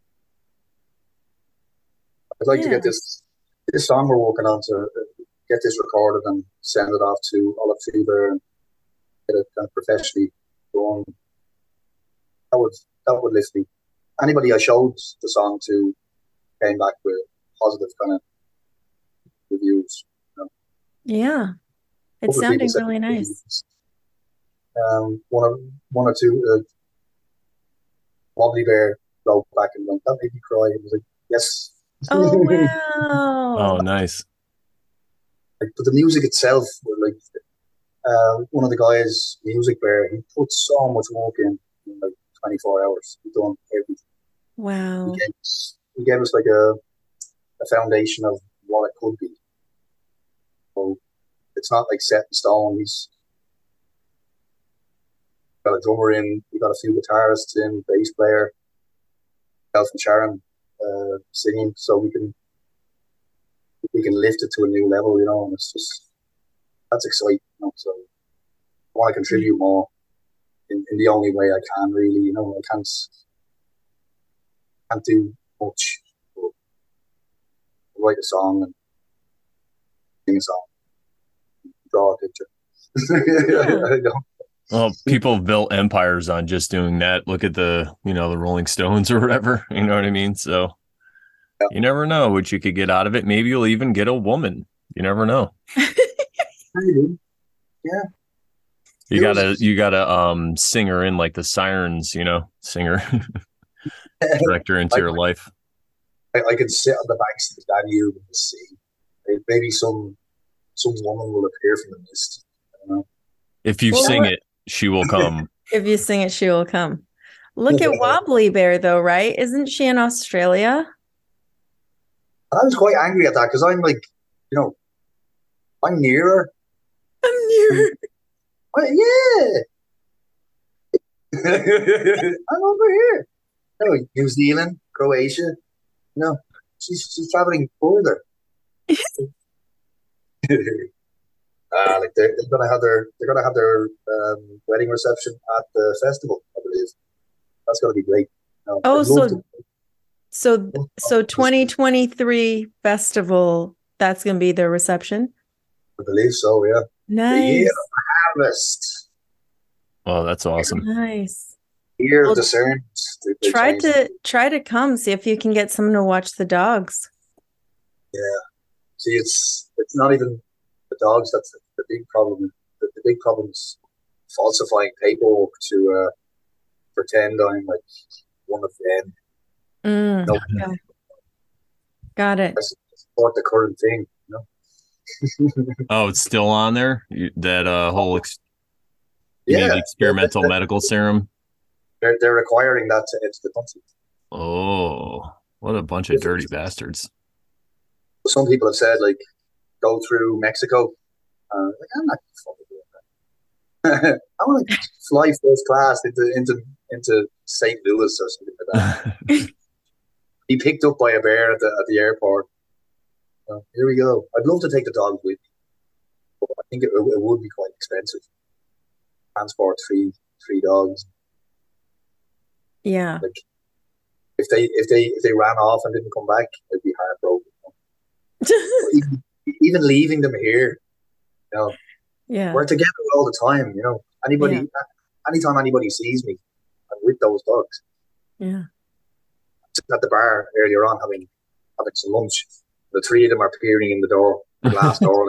I'd like yeah. to get this this song we're working on to get this recorded and send it off to Olive Fever and get it kind of professionally going. That would that would lift me. Anybody I showed the song to came back with positive kind of reviews. You know? Yeah, it's sounding really nice. Um, one or one or two, uh, Wobbly Bear wrote back and went, "That made me cry." It was like, yes. Oh wow! Oh, nice. Like, but the music itself, like uh, one of the guys, Music Bear, he put so much work in in like twenty-four hours. He done everything. Wow. He gave us, he gave us like a a foundation of what it could be. So it's not like set in stone. He's got a drummer in, we got a few guitarists in, bass player, Elf and Sharon uh, singing, so we can we can lift it to a new level, you know. And it's just that's exciting, you know. So I want to contribute more in, in the only way I can, really, you know. I can't can't do much. Write a song and sing a song, draw a picture. Yeah. I don't. Well, people have built empires on just doing that. Look at the, you know, the Rolling Stones or whatever. You know what I mean? So yeah. You never know what you could get out of it. Maybe you'll even get a woman. You never know. Maybe. Yeah. You gotta, you gotta um sing her in like the Sirens, you know, singer, direct her into I, your life. I, I could sit on the banks of the Danube and see. Maybe some some woman will appear from the mist. I don't know. If you well, sing it, she will come. If you sing it, she will come. Look at Wobbly Bear, though, right? Isn't she in Australia? I was quite angry at that because I'm like, you know, I'm near her. I'm near her. Yeah. I'm over here. You know, New Zealand, Croatia. You know, she's she's traveling further. Uh, like they're, they're gonna have their they're gonna have their um, wedding reception at the festival, I believe. That's gonna be great. You know, oh, so to, so so twenty twenty-three festival. That's gonna be their reception. I believe so. Yeah. Nice. The year of the harvest. Oh, that's awesome. Nice. Year well, of discernment. Try to it. try to come. See if you can get someone to watch the dogs. Yeah. See, it's it's not even the dogs. That's the, the big problem. The, the big problem is falsifying paperwork to uh, pretend I'm like one of them. Mm, no, okay. Got it. I support the current thing, you know. Oh, it's still on there. You, that uh, whole ex- you yeah, mean experimental yeah, that, medical serum. They're they're requiring that to enter the country. Oh, what a bunch of dirty bastards. Some people have said, like, go through Mexico. Uh, like, I'm not fucking doing that. I want to fly first class into into into Saint Louis or something like that. Be picked up by a bear at the at the airport. Uh, here we go. I'd love to take the dogs with me, but I think it, it would be quite expensive. Transport three three dogs. Yeah. Like, if they if they if they ran off and didn't come back, I'd be heartbroken. even, even leaving them here, you know, yeah, we're together all the time. You know, anybody, yeah. anytime anybody sees me, I'm with those dogs. Yeah. At the bar earlier on, having having some lunch. The three of them are peering in the door, the glass door.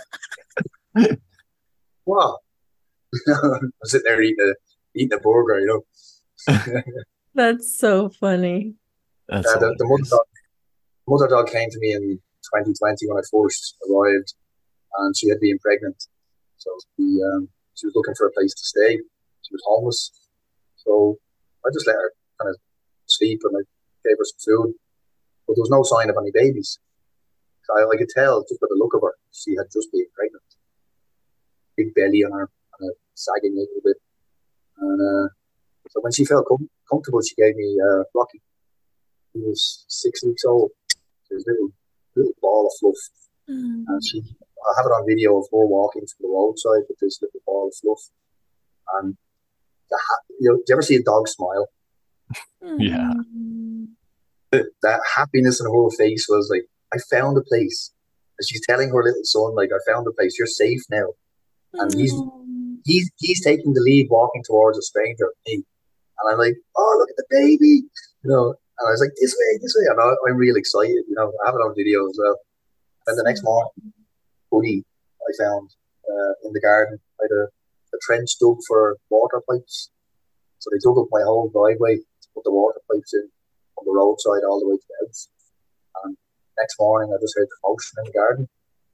What? I'm sitting there eating a eating a burger, you know. That's so funny. That's uh, the, the mother dog, mother dog came to me in twenty twenty when I first arrived, and she had been pregnant, so she, um, she was looking for a place to stay. She was homeless, so I just let her kind of sleep, and I gave her some food, but there was no sign of any babies. So I, I could tell just by the look of her, she had just been pregnant. Big belly on her, kind of sagging a little bit, and uh, so when she felt com- comfortable, she gave me uh, Rocky. He was six weeks old. He was a little, little ball of fluff. Mm. And she, I have it on video of her walking to the roadside with this little ball of fluff. And the ha- you know, do you ever see a dog smile? Yeah. The, that happiness in her face was like, I found a place. And she's telling her little son, like, I found a place. You're safe now. And he's he's he's taking the lead, walking towards a stranger, me. And I'm like, oh, look at the baby, you know. And I was like, this way, this way. And I, I'm real excited, you know. I have it on video as well. And the next morning, Buddy, I found uh, in the garden, I had a, a trench dug for water pipes. So they dug up my whole driveway to put the water pipes in on the roadside all the way to the house. And next morning, I just heard commotion in the garden.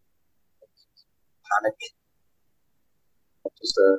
Panic. Just a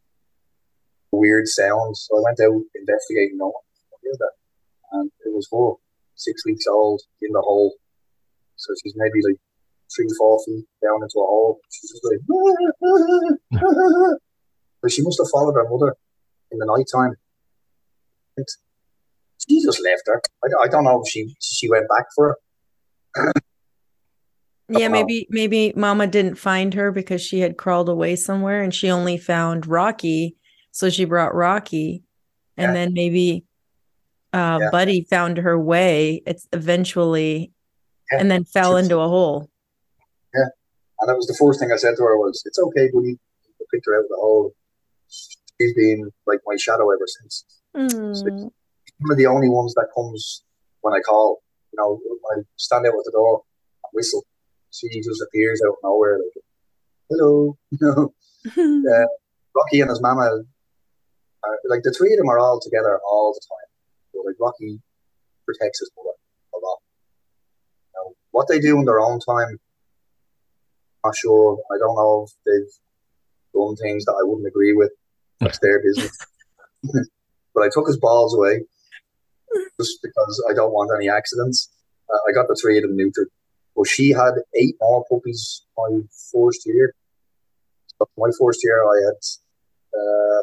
weird sound. So I went out investigating no one. What is that? And it was her, six weeks old, in the hole. So she's maybe like three, four feet down into a hole. She's just like, ah, ah, ah. But she must have followed her mother in the night time. And she just left her. I, I don't know if she she went back for her. Yeah, maybe maybe Mama didn't find her because she had crawled away somewhere, and she only found Rocky, so she brought Rocky, and yeah. then maybe uh, yeah. Buddy found her way. It's eventually, yeah. and then fell into a hole. Yeah, and that was the first thing I said to her was, "It's okay, Buddy. I picked her out of the hole. She's been like my shadow ever since. Mm. So one of the only ones that comes when I call. You know, when I stand out at the door and whistle." She just appears out of nowhere, like, hello. uh, Rocky and his mama, are, like, the three of them are all together all the time. So, like, Rocky protects his mother a lot. Now, what they do in their own time, I'm not sure. I don't know if they've done things that I wouldn't agree with. That's their business. But I took his balls away just because I don't want any accidents. Uh, I got the three of them neutered. Well, she had eight more puppies my first year. So my first year, I had uh,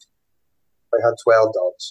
I had twelve dogs.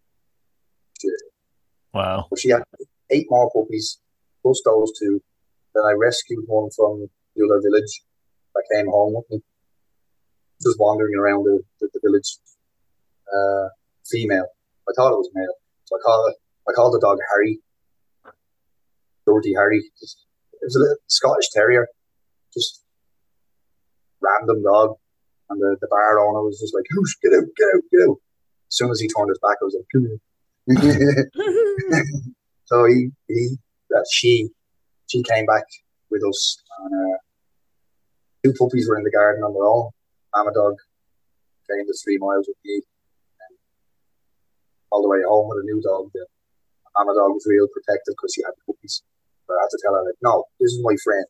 Wow! So she had eight more puppies, plus those two. Then I rescued one from the other village that came home with me, just wandering around the, the, the village. Uh, female. I thought it was male, so I called it. I called the dog Harry. Dirty Harry. Just, It was a little Scottish Terrier, just random dog. And the, the bar owner was just like, "Whoosh, get out, get out, get out." As soon as he turned his back, I was like, "Come here." So he, he, that she, she came back with us. And uh, two puppies were in the garden on their own. Mama dog came the three miles with me. And all the way home with a new dog. The mama dog was real protective because she had puppies. But I had to tell her, like, no, this is my friend.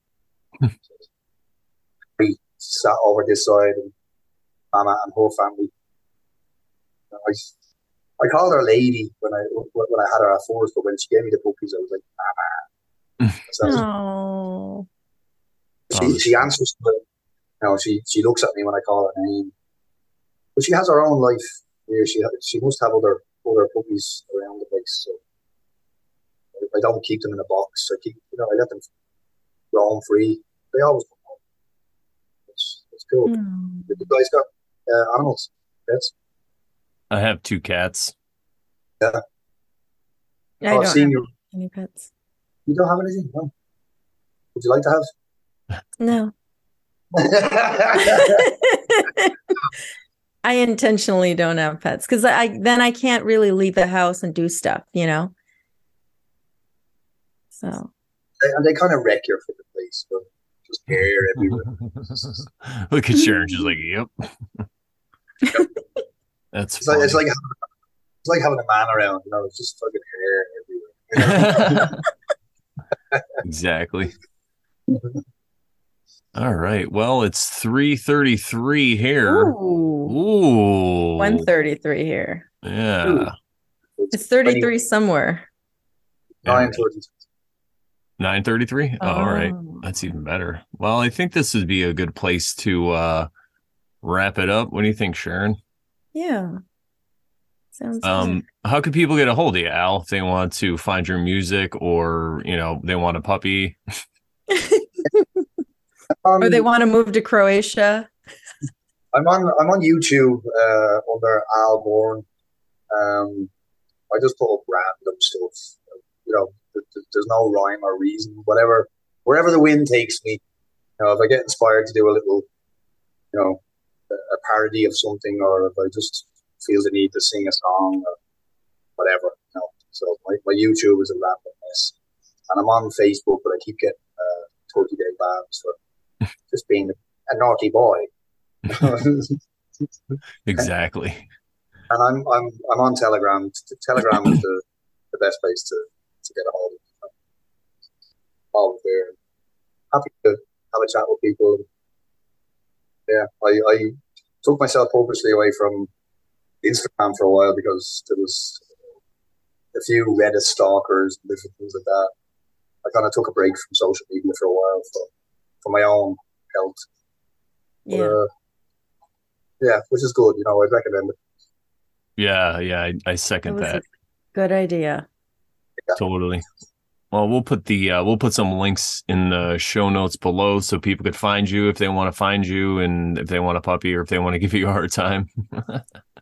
We sat over this side, and Mama and her family. I, I called her lady when I when I had her at first, but when she gave me the puppies, I was like, ah. So Oh, she Oh, she answers to it. You know, she she looks at me when I call her name, but she has her own life here. She she must have other other puppies around the place. So I don't keep them in a box. I keep you know I let them roam free. They always come home. It's, it's cool. Hmm. You guys got uh, animals? Pets? I have two cats. Yeah. I Oh, I've don't seen have you. any pets. You don't have anything? No. Would you like to have? No. I intentionally don't have pets because I then I can't really leave the house and do stuff, you know. So And they kind of wreck your fucking place. But just hair everywhere. Look at Sharon. She's like, yep. That's It's like funny. it's like it's like having a man around. You know, it's just fucking hair everywhere. You know? Exactly. All right. Well, it's three thirty-three here. ooh, Ooh. one thirty-three here. Yeah. It's thirty-three somewhere. Nine thirty. nine thirty-three? Oh, all right. Oh. That's even better. Well, I think this would be a good place to uh wrap it up. What do you think, Sharon? Yeah. Sounds Um, how could people get a hold of you, Al, if they want to find your music or, you know, they want a puppy? good. Um, Or they want to move to Croatia. I'm on I'm on YouTube uh, under Al Bourne. Um, I just put up random stuff. You know, th- th- there's no rhyme or reason. Whatever, wherever the wind takes me. You know, if I get inspired to do a little, you know, a a parody of something, or if I just feel the need to sing a song or whatever. You know, so my, my YouTube is a random mess, and I'm on Facebook, but I keep getting uh, thirty day bans for just being a naughty boy. Exactly. And I'm I'm I'm on Telegram. Telegram is the, the best place to, to get a hold of me. Always there. Happy to have a chat with people. Yeah, I, I took myself purposely away from Instagram for a while because there was a few Reddit stalkers and different things like that. I kind of took a break from social media for a while for, for my own health. But, Yeah. uh, yeah, which is good. You know, I'd recommend it. Yeah, yeah, I, I It second was that. a good idea. Totally. Well, we'll put the uh, we'll put some links in the show notes below so people could find you if they want to find you and if they want a puppy or if they want to give you a hard time. Uh,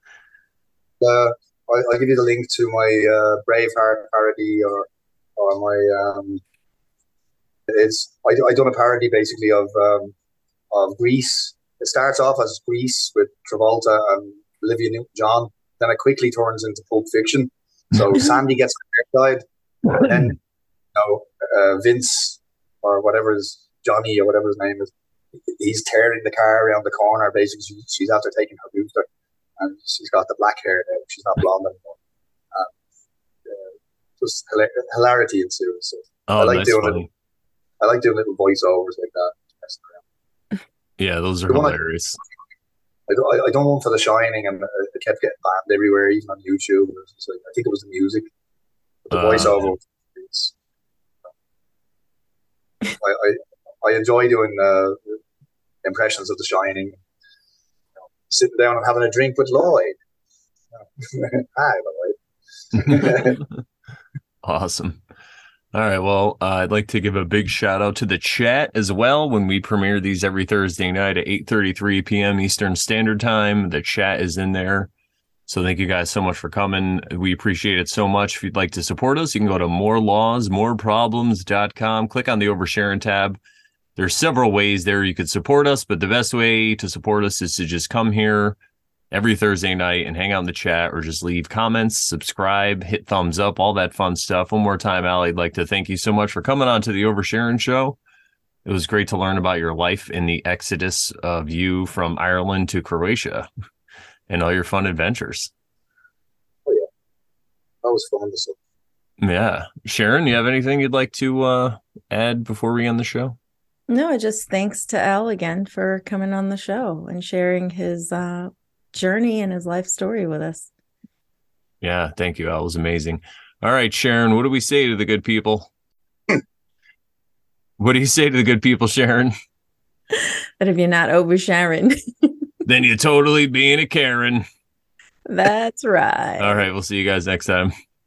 I, I'll give you the link to my uh, Braveheart parody or or my um, it's I I done a parody basically of um, of Grease. It starts off as Grease with Travolta and Olivia Newton-John. Then it quickly turns into Pulp Fiction. So Sandy gets her hair dyed, and then you know uh, Vince or whatever his Johnny or whatever his name is, he's tearing the car around the corner. Basically, she, she's after taking her booster, and she's got the black hair now. She's not blonde anymore. And, uh, just hilar- hilarity ensues. So Oh, I like that's doing funny. it. I like doing little voiceovers like that. Yeah, those are The one I- hilarious. I, I, I done one for The Shining, and it kept getting banned everywhere, even on YouTube. It was just like, I think it was the music, but the Uh, voiceover. Was, I, I I enjoy doing uh, impressions of The Shining. You know, sitting down and having a drink with Lloyd. Hi, Lloyd. Awesome. All right. Well, uh, I'd like to give a big shout out to the chat as well. When we premiere these every Thursday night at eight thirty-three p.m. Eastern Standard Time, the chat is in there. So thank you guys so much for coming. We appreciate it so much. If you'd like to support us, you can go to more laws more problems dot com. Click on the Oversharing tab. There's several ways there you could support us, but the best way to support us is to just come here every Thursday night and hang out in the chat or just leave comments, subscribe, hit thumbs up, all that fun stuff. One more time, Al, I'd like to thank you so much for coming on to the Oversharing Show. It was great to learn about your life and the exodus of you from Ireland to Croatia and all your fun adventures. Oh, yeah. That was fun to see. Yeah. Sharon, you have anything you'd like to uh, add before we end the show? No, just thanks to Al again for coming on the show and sharing his uh, journey and his life story with us. Yeah, thank you. That was amazing. All right, Sharon, what do we say to the good people? What do you say to the good people, Sharon? But if you're not oversharing, then you're totally being a Karen. That's right. All right, we'll see you guys next time.